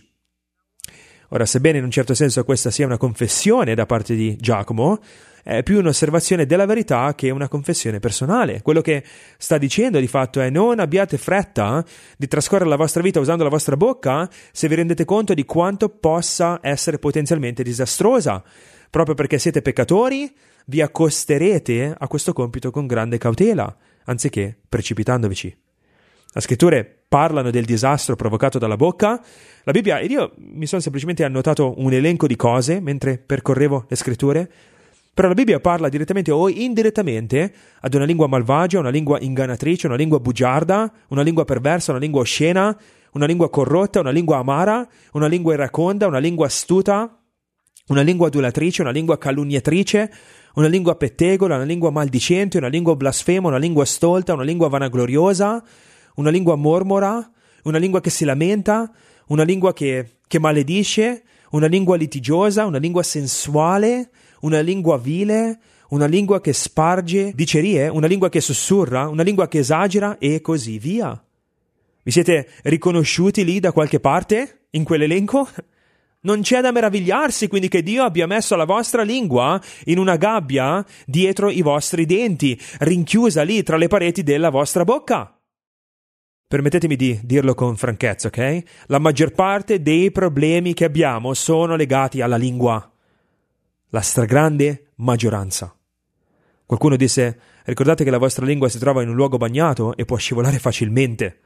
[SPEAKER 2] Ora, sebbene in un certo senso questa sia una confessione da parte di Giacomo, è più un'osservazione della verità che una confessione personale. Quello che sta dicendo di fatto è: non abbiate fretta di trascorrere la vostra vita usando la vostra bocca se vi rendete conto di quanto possa essere potenzialmente disastrosa. Proprio perché siete peccatori, vi accosterete a questo compito con grande cautela, anziché precipitandovici. Le scritture parlano del disastro provocato dalla bocca. La Bibbia, ed io mi sono semplicemente annotato un elenco di cose mentre percorrevo le scritture, però la Bibbia parla direttamente o indirettamente ad una lingua malvagia, una lingua ingannatrice, una lingua bugiarda, una lingua perversa, una lingua oscena, una lingua corrotta, una lingua amara, una lingua iraconda, una lingua astuta, una lingua adulatrice, una lingua calunniatrice, una lingua pettegola, una lingua maldicente, una lingua blasfema, una lingua stolta, una lingua vanagloriosa, una lingua mormora, una lingua che si lamenta, una lingua che, che maledisce, una lingua litigiosa, una lingua sensuale, una lingua vile, una lingua che sparge dicerie, una lingua che sussurra, una lingua che esagera e così via. Vi siete riconosciuti lì da qualche parte, in quell'elenco? Non c'è da meravigliarsi quindi che Dio abbia messo la vostra lingua in una gabbia dietro i vostri denti, rinchiusa lì tra le pareti della vostra bocca. Permettetemi di dirlo con franchezza, ok? La maggior parte dei problemi che abbiamo sono legati alla lingua. La stragrande maggioranza. Qualcuno disse: ricordate che la vostra lingua si trova in un luogo bagnato e può scivolare facilmente.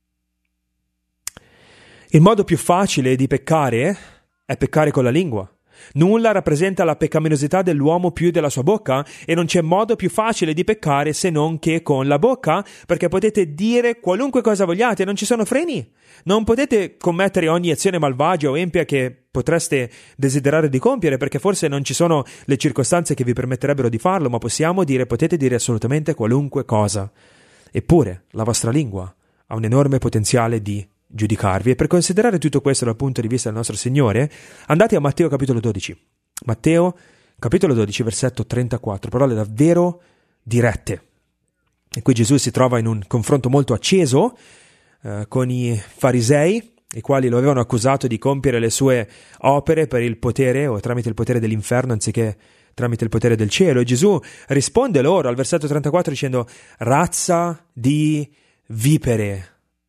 [SPEAKER 2] Il modo più facile di peccare è peccare con la lingua. Nulla rappresenta la peccaminosità dell'uomo più della sua bocca, e non c'è modo più facile di peccare se non che con la bocca, perché potete dire qualunque cosa vogliate, non ci sono freni. Non potete commettere ogni azione malvagia o empia che potreste desiderare di compiere, perché forse non ci sono le circostanze che vi permetterebbero di farlo, ma possiamo dire, potete dire assolutamente qualunque cosa. Eppure la vostra lingua ha un enorme potenziale di giudicarvi, e per considerare tutto questo dal punto di vista del nostro Signore, andate a Matteo capitolo dodici. Matteo capitolo dodici, versetto trentaquattro, parole davvero dirette. E qui Gesù si trova in un confronto molto acceso eh, con i farisei, i quali lo avevano accusato di compiere le sue opere per il potere o tramite il potere dell'inferno anziché tramite il potere del cielo. E Gesù risponde loro al versetto trentaquattro dicendo: razza di vipere,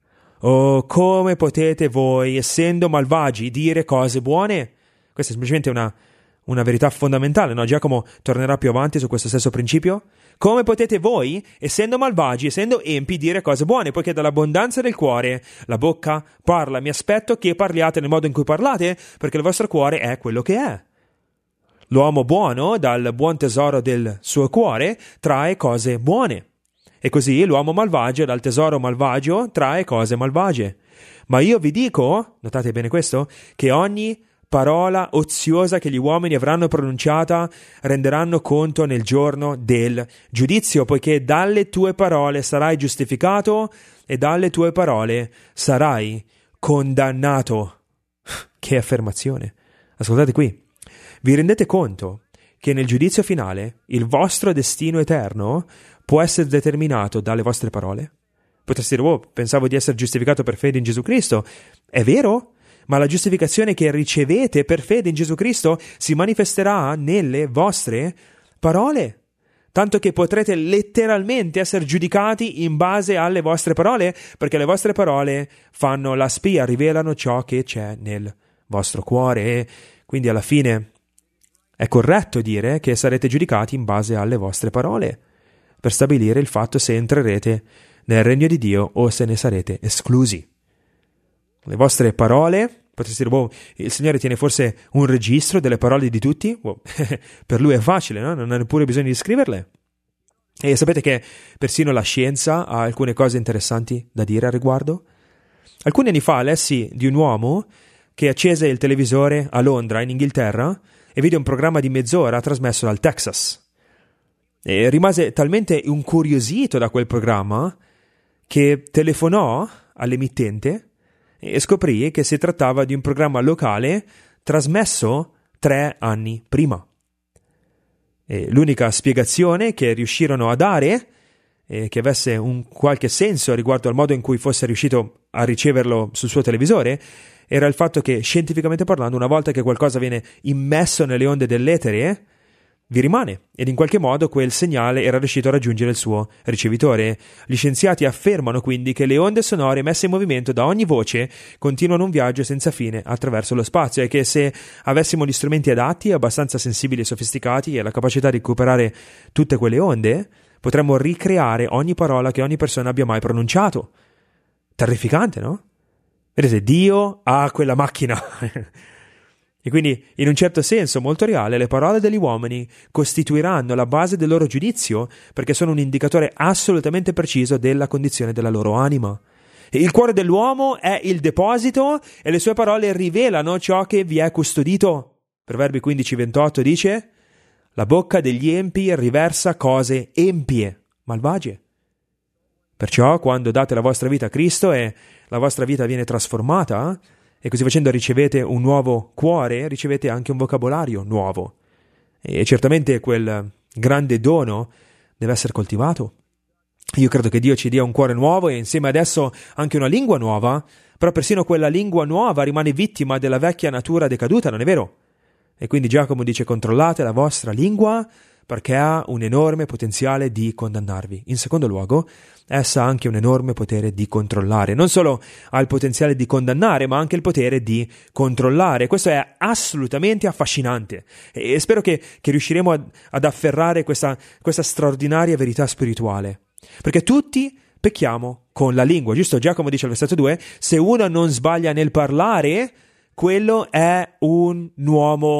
[SPEAKER 2] oh, come potete voi, essendo malvagi, dire cose buone? Questa è semplicemente una, una verità fondamentale, no? Giacomo tornerà più avanti su questo stesso principio. Come potete voi, essendo malvagi, essendo empi, dire cose buone? Poiché dall'abbondanza del cuore la bocca parla. Mi aspetto che parliate nel modo in cui parlate, perché il vostro cuore è quello che è. L'uomo buono, dal buon tesoro del suo cuore, trae cose buone. E così l'uomo malvagio, dal tesoro malvagio, trae cose malvagie. Ma io vi dico, notate bene questo, che ogni parola oziosa che gli uomini avranno pronunciata renderanno conto nel giorno del giudizio, poiché dalle tue parole sarai giustificato e dalle tue parole sarai condannato. Che affermazione! Ascoltate qui. Vi rendete conto che nel giudizio finale il vostro destino eterno può essere determinato dalle vostre parole? Potreste dire, oh, pensavo di essere giustificato per fede in Gesù Cristo. È vero? Ma la giustificazione che ricevete per fede in Gesù Cristo si manifesterà nelle vostre parole, tanto che potrete letteralmente essere giudicati in base alle vostre parole, perché le vostre parole fanno la spia, rivelano ciò che c'è nel vostro cuore. E quindi alla fine è corretto dire che sarete giudicati in base alle vostre parole, per stabilire il fatto se entrerete nel regno di Dio o se ne sarete esclusi. Le vostre parole, potreste dire, wow, il Signore tiene forse un registro delle parole di tutti? Wow. Per Lui è facile, no? Non ha neppure bisogno di scriverle. E sapete che persino la scienza ha alcune cose interessanti da dire al riguardo? Alcuni anni fa lessi di un uomo che accese il televisore a Londra, in Inghilterra, e vide un programma di mezz'ora trasmesso dal Texas. E rimase talmente incuriosito da quel programma che telefonò all'emittente e scoprì che si trattava di un programma locale trasmesso tre anni prima. E l'unica spiegazione che riuscirono a dare, e che avesse un qualche senso riguardo al modo in cui fosse riuscito a riceverlo sul suo televisore, era il fatto che, scientificamente parlando, una volta che qualcosa viene immesso nelle onde dell'etere, vi rimane, ed in qualche modo quel segnale era riuscito a raggiungere il suo ricevitore. Gli scienziati affermano quindi che le onde sonore messe in movimento da ogni voce continuano un viaggio senza fine attraverso lo spazio, e che se avessimo gli strumenti adatti, abbastanza sensibili e sofisticati, e la capacità di recuperare tutte quelle onde, potremmo ricreare ogni parola che ogni persona abbia mai pronunciato. Terrificante, no? Vedete, Dio ha quella macchina. E quindi, in un certo senso molto reale, le parole degli uomini costituiranno la base del loro giudizio, perché sono un indicatore assolutamente preciso della condizione della loro anima. E il cuore dell'uomo è il deposito, e le sue parole rivelano ciò che vi è custodito. Proverbi quindici ventotto dice: la bocca degli empi riversa cose empie, malvagie. Perciò, quando date la vostra vita a Cristo e la vostra vita viene trasformata, e così facendo ricevete un nuovo cuore, ricevete anche un vocabolario nuovo. E certamente quel grande dono deve essere coltivato. Io credo che Dio ci dia un cuore nuovo e insieme ad esso anche una lingua nuova, però persino quella lingua nuova rimane vittima della vecchia natura decaduta, non è vero? E quindi Giacomo dice: controllate la vostra lingua, perché ha un enorme potenziale di condannarvi. In secondo luogo, essa ha anche un enorme potere di controllare. Non solo ha il potenziale di condannare, ma anche il potere di controllare. Questo è assolutamente affascinante, e spero che, che riusciremo ad, ad afferrare questa, questa straordinaria verità spirituale. Perché tutti pecchiamo con la lingua, giusto? Giacomo dice al versetto due: se uno non sbaglia nel parlare, quello è un uomo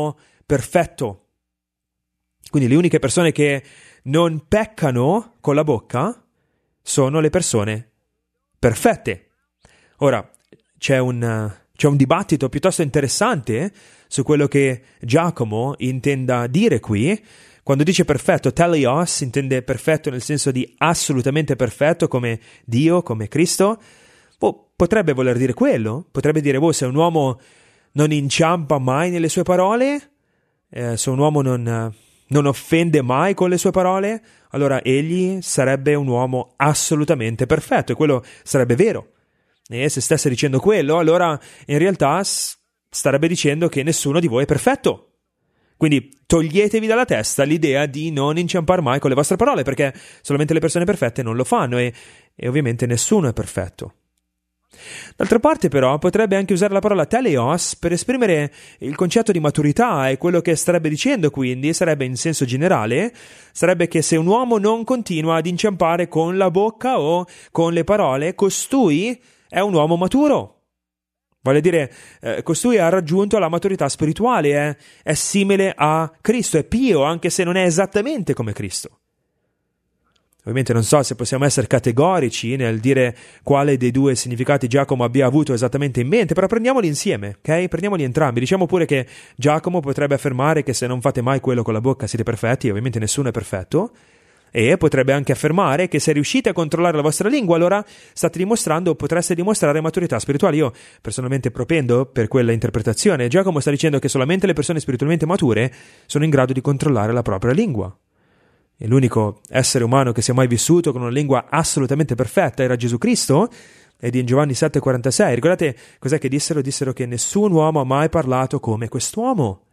[SPEAKER 2] perfetto. Quindi le uniche persone che non peccano con la bocca sono le persone perfette. Ora, c'è un, c'è un dibattito piuttosto interessante su quello che Giacomo intenda dire qui. Quando dice perfetto, teleios intende perfetto nel senso di assolutamente perfetto, come Dio, come Cristo. Oh, potrebbe voler dire quello, potrebbe dire, oh, se un uomo non inciampa mai nelle sue parole, eh, se un uomo non, non offende mai con le sue parole, allora egli sarebbe un uomo assolutamente perfetto, e quello sarebbe vero. E se stesse dicendo quello, allora in realtà starebbe dicendo che nessuno di voi è perfetto. Quindi toglietevi dalla testa l'idea di non inciampare mai con le vostre parole, perché solamente le persone perfette non lo fanno, e, e ovviamente nessuno è perfetto. D'altra parte però potrebbe anche usare la parola teleios per esprimere il concetto di maturità, e quello che starebbe dicendo quindi sarebbe, in senso generale, sarebbe che se un uomo non continua ad inciampare con la bocca o con le parole, costui è un uomo maturo. Voglio dire, eh, costui ha raggiunto la maturità spirituale, è, è simile a Cristo, è pio, anche se non è esattamente come Cristo. Ovviamente non so se possiamo essere categorici nel dire quale dei due significati Giacomo abbia avuto esattamente in mente, però prendiamoli insieme, ok? Prendiamoli entrambi. Diciamo pure che Giacomo potrebbe affermare che se non fate mai quello con la bocca siete perfetti, ovviamente nessuno è perfetto, e potrebbe anche affermare che se riuscite a controllare la vostra lingua, allora state dimostrando o potreste dimostrare maturità spirituale. Io personalmente propendo per quella interpretazione. Giacomo sta dicendo che solamente le persone spiritualmente mature sono in grado di controllare la propria lingua. E l'unico essere umano che sia mai vissuto con una lingua assolutamente perfetta era Gesù Cristo, ed in Giovanni sette quarantasei, ricordate cos'è che dissero? Dissero che nessun uomo ha mai parlato come quest'uomo.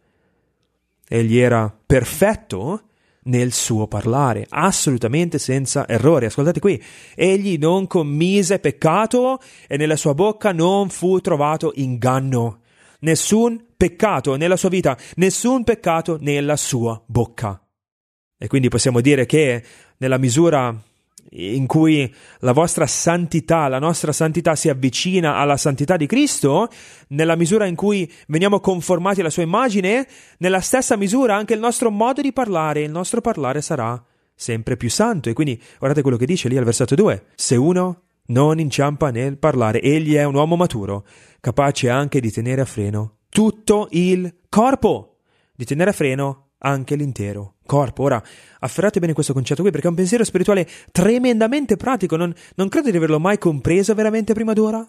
[SPEAKER 2] Egli era perfetto nel suo parlare, assolutamente senza errore. Ascoltate qui, egli non commise peccato e nella sua bocca non fu trovato inganno. Nessun peccato nella sua vita, nessun peccato nella sua bocca. E quindi possiamo dire che nella misura in cui la vostra santità, la nostra santità si avvicina alla santità di Cristo, nella misura in cui veniamo conformati alla sua immagine, nella stessa misura anche il nostro modo di parlare, il nostro parlare sarà sempre più santo. E quindi guardate quello che dice lì al versetto due: se uno non inciampa nel parlare, egli è un uomo maturo, capace anche di tenere a freno tutto il corpo, di tenere a freno anche l'intero corpo. Ora, afferrate bene questo concetto qui, perché è un pensiero spirituale tremendamente pratico. Non, non credo di averlo mai compreso veramente prima d'ora.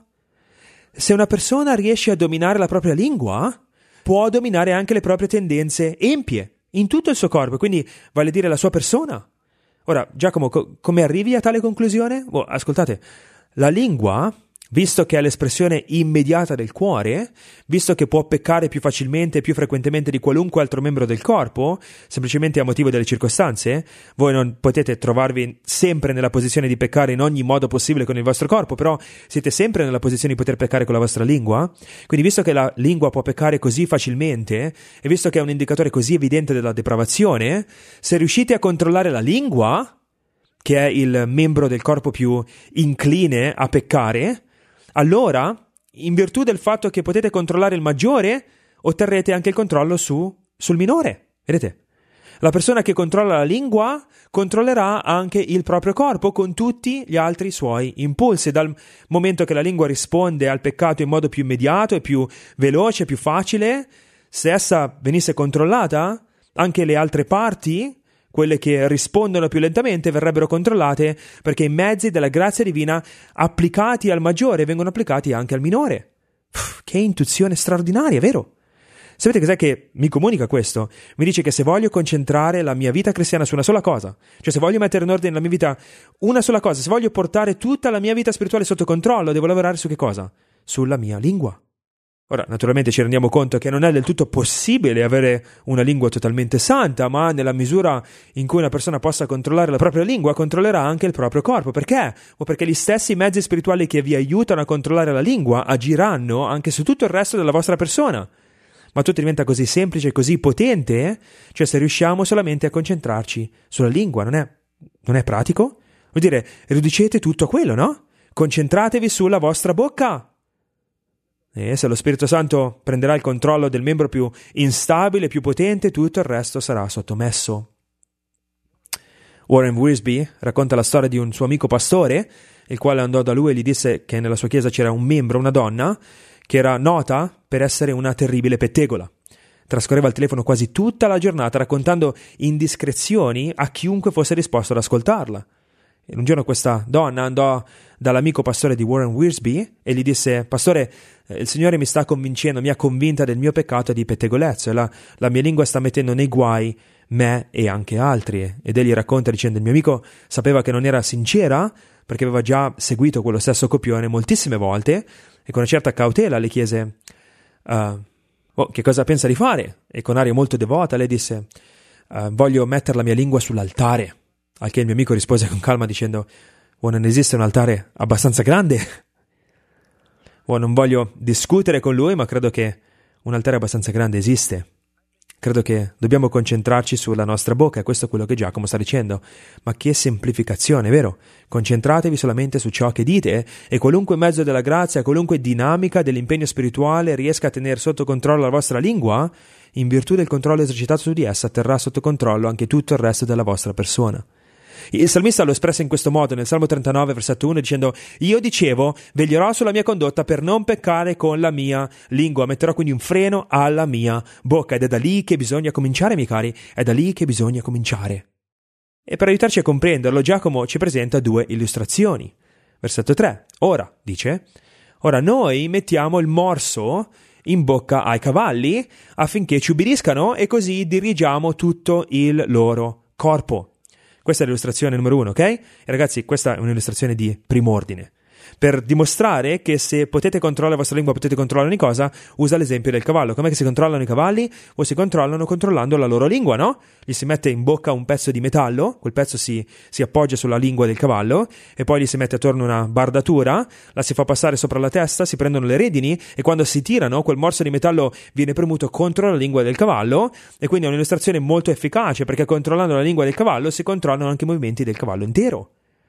[SPEAKER 2] Se una persona riesce a dominare la propria lingua, può dominare anche le proprie tendenze empie in tutto il suo corpo, quindi vale a dire la sua persona. Ora, Giacomo, co- come arrivi a tale conclusione? Oh, ascoltate, la lingua, visto che è l'espressione immediata del cuore, visto che può peccare più facilmente e più frequentemente di qualunque altro membro del corpo, semplicemente a motivo delle circostanze, voi non potete trovarvi sempre nella posizione di peccare in ogni modo possibile con il vostro corpo, però siete sempre nella posizione di poter peccare con la vostra lingua. Quindi, visto che la lingua può peccare così facilmente, e visto che è un indicatore così evidente della depravazione, se riuscite a controllare la lingua, che è il membro del corpo più incline a peccare, allora, in virtù del fatto che potete controllare il maggiore, otterrete anche il controllo su, sul minore. Vedete? La persona che controlla la lingua controllerà anche il proprio corpo con tutti gli altri suoi impulsi. Dal momento che la lingua risponde al peccato in modo più immediato e più veloce, più facile, se essa venisse controllata, anche le altre parti, quelle che rispondono più lentamente, verrebbero controllate, perché i mezzi della grazia divina applicati al maggiore vengono applicati anche al minore. Uff, che intuizione straordinaria, vero? Sapete cos'è che mi comunica questo? Mi dice che se voglio concentrare la mia vita cristiana su una sola cosa, cioè se voglio mettere in ordine la mia vita una sola cosa, se voglio portare tutta la mia vita spirituale sotto controllo, devo lavorare su che cosa? Sulla mia lingua. Ora, naturalmente ci rendiamo conto che non è del tutto possibile avere una lingua totalmente santa, ma nella misura in cui una persona possa controllare la propria lingua, controllerà anche il proprio corpo. Perché? O perché gli stessi mezzi spirituali che vi aiutano a controllare la lingua agiranno anche su tutto il resto della vostra persona. Ma tutto diventa così semplice e così potente, cioè se riusciamo solamente a concentrarci sulla lingua. Non è, non è pratico? Vuol dire, riducete tutto a quello, no? Concentratevi sulla vostra bocca. E se lo Spirito Santo prenderà il controllo del membro più instabile, più potente, tutto il resto sarà sottomesso. Warren Wiersbe racconta la storia di un suo amico pastore, il quale andò da lui e gli disse che nella sua chiesa c'era un membro, una donna, che era nota per essere una terribile pettegola. Trascorreva al telefono quasi tutta la giornata raccontando indiscrezioni a chiunque fosse disposto ad ascoltarla. E un giorno questa donna andò dall'amico pastore di Warren Wiersbe e gli disse: «Pastore, il Signore mi sta convincendo, mi ha convinta del mio peccato di pettegolezzo e la, la mia lingua sta mettendo nei guai me e anche altri». Ed egli racconta dicendo: «Il mio amico sapeva che non era sincera perché aveva già seguito quello stesso copione moltissime volte e con una certa cautela le chiese uh, oh, che cosa pensa di fare, e con aria molto devota lei disse: uh, «Voglio mettere la mia lingua sull'altare». Al che il mio amico rispose con calma dicendo: «Oh, non esiste un altare abbastanza grande?» Oh, non voglio discutere con lui, ma credo che un altare abbastanza grande esiste. Credo che dobbiamo concentrarci sulla nostra bocca, e questo è quello che Giacomo sta dicendo. Ma che semplificazione, vero? Concentratevi solamente su ciò che dite, e qualunque mezzo della grazia, qualunque dinamica dell'impegno spirituale riesca a tenere sotto controllo la vostra lingua, in virtù del controllo esercitato su di essa, terrà sotto controllo anche tutto il resto della vostra persona. Il salmista lo espressa in questo modo nel Salmo trentanove, versetto uno, dicendo: «Io dicevo, veglierò sulla mia condotta per non peccare con la mia lingua, metterò quindi un freno alla mia bocca». Ed è da lì che bisogna cominciare, miei cari, è da lì che bisogna cominciare. E per aiutarci a comprenderlo, Giacomo ci presenta due illustrazioni. Versetto tre, ora, dice, «Ora noi mettiamo il morso in bocca ai cavalli affinché ci ubbidiscano e così dirigiamo tutto il loro corpo». Questa è l'illustrazione numero uno, ok? E ragazzi, questa è un'illustrazione di prim'ordine. Per dimostrare che se potete controllare la vostra lingua, potete controllare ogni cosa, usa l'esempio del cavallo. Com'è che si controllano i cavalli? O si controllano controllando la loro lingua, no? Gli si mette in bocca un pezzo di metallo, quel pezzo si, si appoggia sulla lingua del cavallo, e poi gli si mette attorno una bardatura, la si fa passare sopra la testa, si prendono le redini, e quando si tirano, quel morso di metallo viene premuto contro la lingua del cavallo, e quindi è un'illustrazione molto efficace, perché controllando la lingua del cavallo si controllano anche i movimenti del cavallo intero.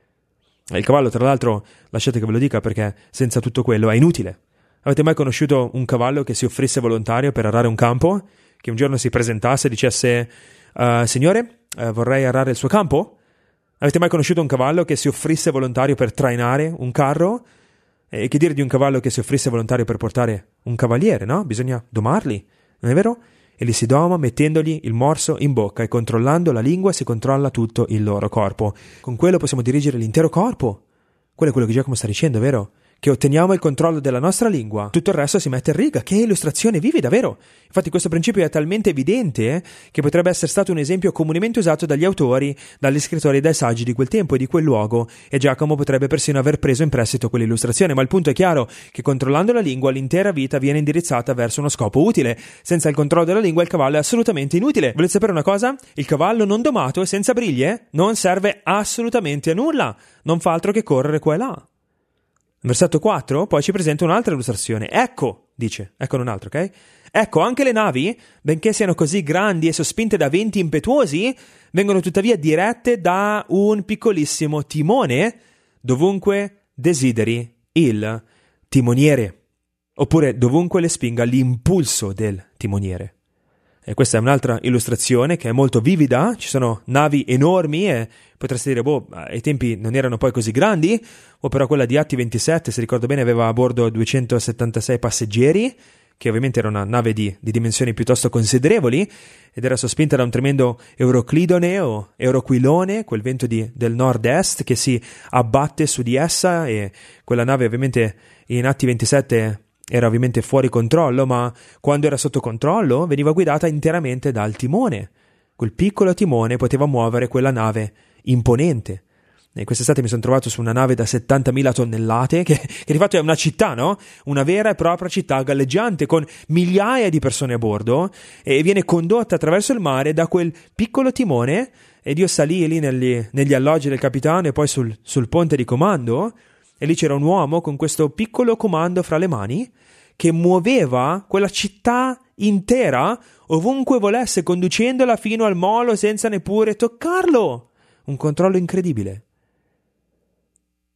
[SPEAKER 2] Il cavallo, tra l'altro, lasciate che ve lo dica, perché senza tutto quello è inutile. Avete mai conosciuto un cavallo che si offrisse volontario per arare un campo? Che un giorno si presentasse e dicesse: uh, «Signore, uh, vorrei arare il suo campo?» Avete mai conosciuto un cavallo che si offrisse volontario per trainare un carro? E che dire di un cavallo che si offrisse volontario per portare un cavaliere, no? Bisogna domarli, non è vero? E li si doma mettendogli il morso in bocca, e controllando la lingua si controlla tutto il loro corpo. Con quello possiamo dirigere l'intero corpo. Quello è quello che Giacomo sta dicendo, vero? Che otteniamo il controllo della nostra lingua, tutto il resto si mette in riga. Che illustrazione vivida, vero? Infatti questo principio è talmente evidente eh, che potrebbe essere stato un esempio comunemente usato dagli autori, dagli scrittori e dai saggi di quel tempo e di quel luogo, e Giacomo potrebbe persino aver preso in prestito quell'illustrazione. Ma il punto è chiaro, che controllando la lingua l'intera vita viene indirizzata verso uno scopo utile. Senza il controllo della lingua il cavallo è assolutamente inutile. Volete sapere una cosa? Il cavallo non domato e senza briglie non serve assolutamente a nulla, non fa altro che correre qua e là. Versetto quattro poi ci presenta un'altra illustrazione. Ecco, dice, ecco un altro, ok? Ecco, anche le navi, benché siano così grandi e sospinte da venti impetuosi, vengono tuttavia dirette da un piccolissimo timone, dovunque desideri il timoniere, oppure dovunque le spinga l'impulso del timoniere. E questa è un'altra illustrazione che è molto vivida. Ci sono navi enormi e potreste dire, boh, ai tempi non erano poi così grandi, o però quella di Atti ventisette, se ricordo bene, aveva a bordo duecentosettantasei passeggeri, che ovviamente era una nave di, di dimensioni piuttosto considerevoli, ed era sospinta da un tremendo euroclidone o euroquilone, quel vento di, del nord-est che si abbatte su di essa, e quella nave ovviamente in Atti ventisette era ovviamente fuori controllo, ma quando era sotto controllo veniva guidata interamente dal timone. Quel piccolo timone poteva muovere quella nave imponente. E quest'estate mi sono trovato su una nave da settantamila tonnellate, che, che di fatto è una città, no? Una vera e propria città galleggiante con migliaia di persone a bordo, e viene condotta attraverso il mare da quel piccolo timone. Ed io salii lì negli, negli alloggi del capitano e poi sul, sul ponte di comando, e lì c'era un uomo con questo piccolo comando fra le mani che muoveva quella città intera ovunque volesse, conducendola fino al molo senza neppure toccarlo. Un controllo incredibile.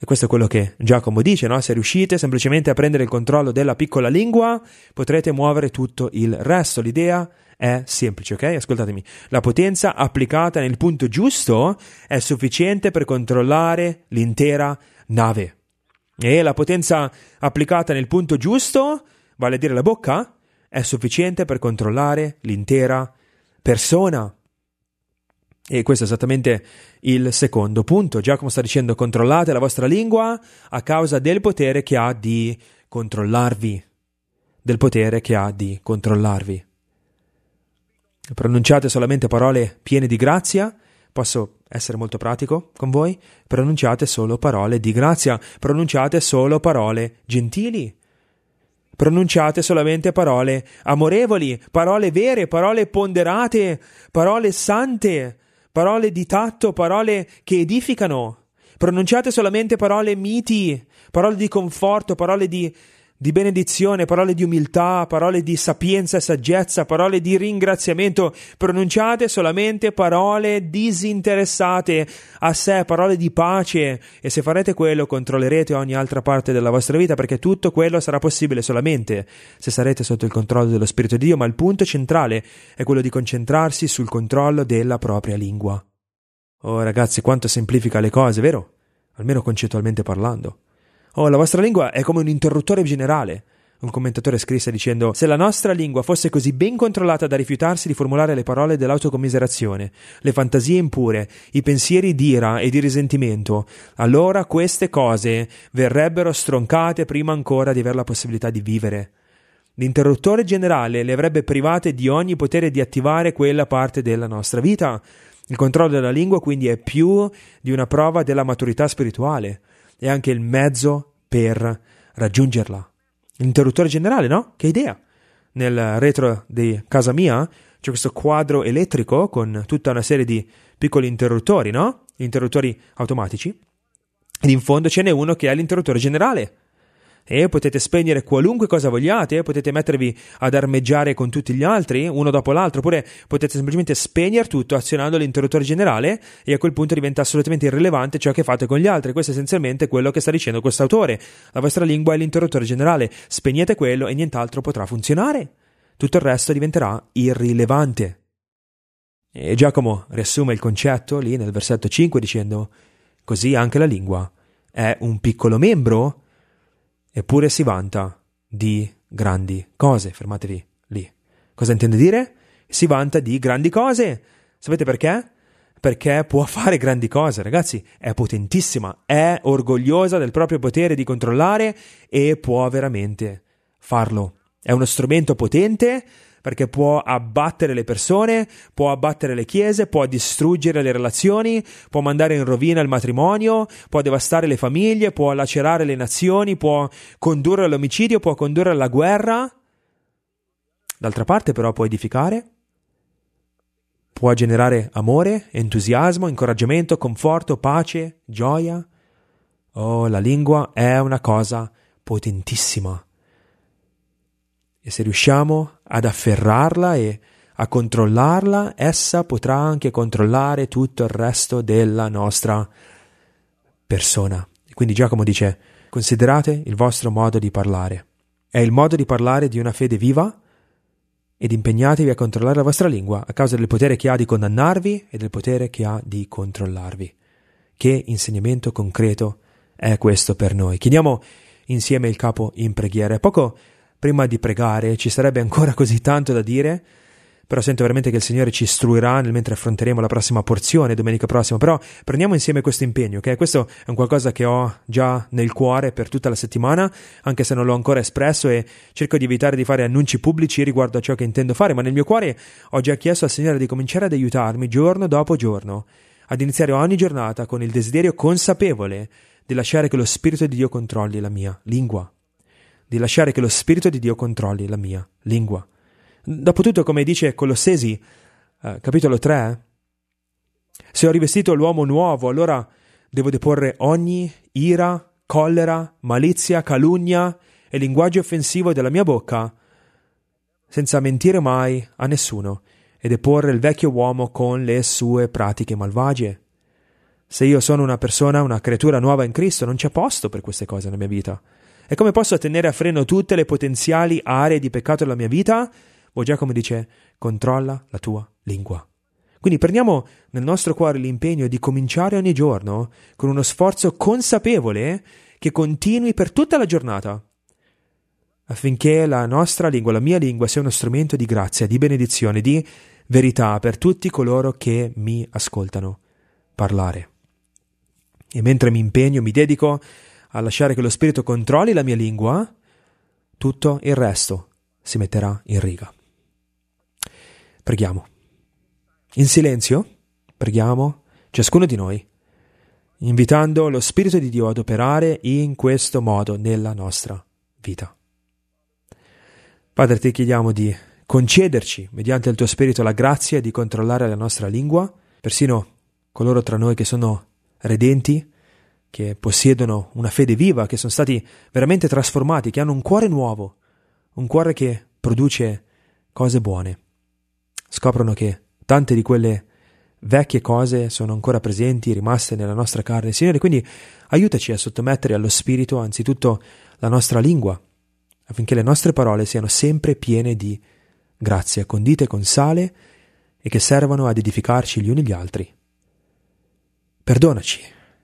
[SPEAKER 2] E questo è quello che Giacomo dice, no? Se riuscite semplicemente a prendere il controllo della piccola lingua, potrete muovere tutto il resto. L'idea è semplice, ok? Ascoltatemi. La potenza applicata nel punto giusto è sufficiente per controllare l'intera nave. E la potenza applicata nel punto giusto, vale a dire la bocca, è sufficiente per controllare l'intera persona. E questo è esattamente il secondo punto. Giacomo sta dicendo: controllate la vostra lingua a causa del potere che ha di controllarvi. Del potere che ha di controllarvi. Pronunciate solamente parole piene di grazia. Posso essere molto pratico con voi? Pronunciate solo parole di grazia. Pronunciate solo parole gentili. Pronunciate solamente parole amorevoli, parole vere, parole ponderate, parole sante, parole di tatto, parole che edificano. Pronunciate solamente parole miti, parole di conforto, parole di, di benedizione, parole di umiltà, parole di sapienza e saggezza, parole di ringraziamento. Pronunciate solamente parole disinteressate a sé, parole di pace. E se farete quello, controllerete ogni altra parte della vostra vita, perché tutto quello sarà possibile solamente se sarete sotto il controllo dello Spirito di Dio. Ma il punto centrale è quello di concentrarsi sul controllo della propria lingua. Oh ragazzi, quanto semplifica le cose, vero? Almeno concettualmente parlando. Oh, la vostra lingua è come un interruttore generale. Un commentatore scrisse dicendo: se la nostra lingua fosse così ben controllata da rifiutarsi di formulare le parole dell'autocommiserazione, le fantasie impure, i pensieri d'ira e di risentimento, allora queste cose verrebbero stroncate prima ancora di avere la possibilità di vivere. L'interruttore generale le avrebbe private di ogni potere di attivare quella parte della nostra vita. Il controllo della lingua quindi è più di una prova della maturità spirituale. È anche il mezzo per raggiungerla. L'interruttore generale, no? Che idea! Nel retro di casa mia c'è questo quadro elettrico con tutta una serie di piccoli interruttori, no? Interruttori automatici. Ed in fondo ce n'è uno che è l'interruttore generale. E potete spegnere qualunque cosa vogliate, potete mettervi ad armeggiare con tutti gli altri, uno dopo l'altro, oppure potete semplicemente spegnere tutto azionando l'interruttore generale e a quel punto diventa assolutamente irrilevante ciò che fate con gli altri. Questo è essenzialmente quello che sta dicendo questo autore. La vostra lingua è l'interruttore generale, spegnete quello e nient'altro potrà funzionare. Tutto il resto diventerà irrilevante. E Giacomo riassume il concetto lì nel versetto cinque dicendo: così anche la lingua è un piccolo membro, eppure si vanta di grandi cose. Fermatevi lì. Cosa intende dire? Si vanta di grandi cose. Sapete perché? Perché può fare grandi cose, ragazzi. È potentissima, è orgogliosa del proprio potere di controllare e può veramente farlo. È uno strumento potente perché può abbattere le persone, può abbattere le chiese, può distruggere le relazioni, può mandare in rovina il matrimonio, può devastare le famiglie, può lacerare le nazioni, può condurre all'omicidio, può condurre alla guerra. D'altra parte però può edificare, può generare amore, entusiasmo, incoraggiamento, conforto, pace, gioia. Oh, la lingua è una cosa potentissima. E se riusciamo ad afferrarla e a controllarla, essa potrà anche controllare tutto il resto della nostra persona. E quindi Giacomo dice: considerate il vostro modo di parlare. È il modo di parlare di una fede viva ed impegnatevi a controllare la vostra lingua a causa del potere che ha di condannarvi e del potere che ha di controllarvi. Che insegnamento concreto è questo per noi? Chiediamo insieme il capo in preghiera. Poco prima di pregare ci sarebbe ancora così tanto da dire, però sento veramente che il Signore ci istruirà nel mentre affronteremo la prossima porzione domenica prossima. Però prendiamo insieme questo impegno, ok? Questo è un qualcosa che ho già nel cuore per tutta la settimana, anche se non l'ho ancora espresso, e cerco di evitare di fare annunci pubblici riguardo a ciò che intendo fare, ma nel mio cuore ho già chiesto al Signore di cominciare ad aiutarmi giorno dopo giorno ad iniziare ogni giornata con il desiderio consapevole di lasciare che lo Spirito di Dio controlli la mia lingua. di lasciare che lo Spirito di Dio controlli la mia lingua. Dopotutto, come dice Colossesi, eh, capitolo tre, se ho rivestito l'uomo nuovo, allora devo deporre ogni ira, collera, malizia, calunnia e linguaggio offensivo della mia bocca, senza mentire mai a nessuno, e deporre il vecchio uomo con le sue pratiche malvagie. Se io sono una persona, una creatura nuova in Cristo, non c'è posto per queste cose nella mia vita. E come posso tenere a freno tutte le potenziali aree di peccato della mia vita? O Giacomo dice, controlla la tua lingua. Quindi prendiamo nel nostro cuore l'impegno di cominciare ogni giorno con uno sforzo consapevole che continui per tutta la giornata, affinché la nostra lingua, la mia lingua, sia uno strumento di grazia, di benedizione, di verità per tutti coloro che mi ascoltano parlare. E mentre mi impegno, mi dedico a lasciare che lo Spirito controlli la mia lingua, tutto il resto si metterà in riga. Preghiamo. In silenzio, preghiamo, ciascuno di noi, invitando lo Spirito di Dio ad operare in questo modo nella nostra vita. Padre, ti chiediamo di concederci, mediante il tuo Spirito, la grazia di controllare la nostra lingua, persino coloro tra noi che sono redenti, che possiedono una fede viva, che sono stati veramente trasformati, che hanno un cuore nuovo, un cuore che produce cose buone. Scoprono che tante di quelle vecchie cose sono ancora presenti, rimaste nella nostra carne. Signore, quindi aiutaci a sottomettere allo Spirito anzitutto la nostra lingua, affinché le nostre parole siano sempre piene di grazia, condite con sale e che servano ad edificarci gli uni gli altri. Perdonaci.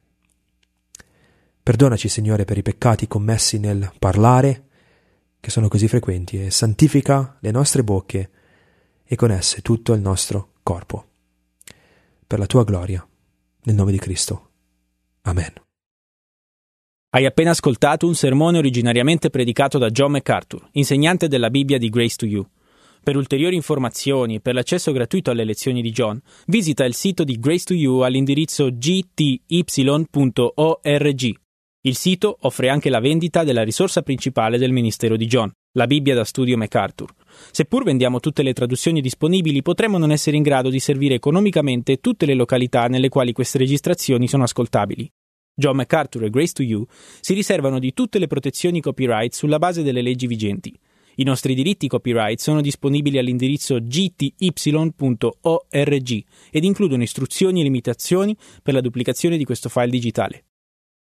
[SPEAKER 2] Perdonaci, Signore, per i peccati commessi nel parlare, che sono così frequenti, e santifica le nostre bocche e con esse tutto il nostro corpo. Per la tua gloria, nel nome di Cristo. Amen.
[SPEAKER 1] Hai appena ascoltato un sermone originariamente predicato da John MacArthur, insegnante della Bibbia di Grace to You. Per ulteriori informazioni e per l'accesso gratuito alle lezioni di John, visita il sito di Grace to You all'indirizzo g t y punto org. Il sito offre anche la vendita della risorsa principale del ministero di John, la Bibbia da studio MacArthur. Seppur vendiamo tutte le traduzioni disponibili, potremmo non essere in grado di servire economicamente tutte le località nelle quali queste registrazioni sono ascoltabili. John MacArthur e Grace to You si riservano di tutte le protezioni copyright sulla base delle leggi vigenti. I nostri diritti copyright sono disponibili all'indirizzo g t y punto org ed includono istruzioni e limitazioni per la duplicazione di questo file digitale.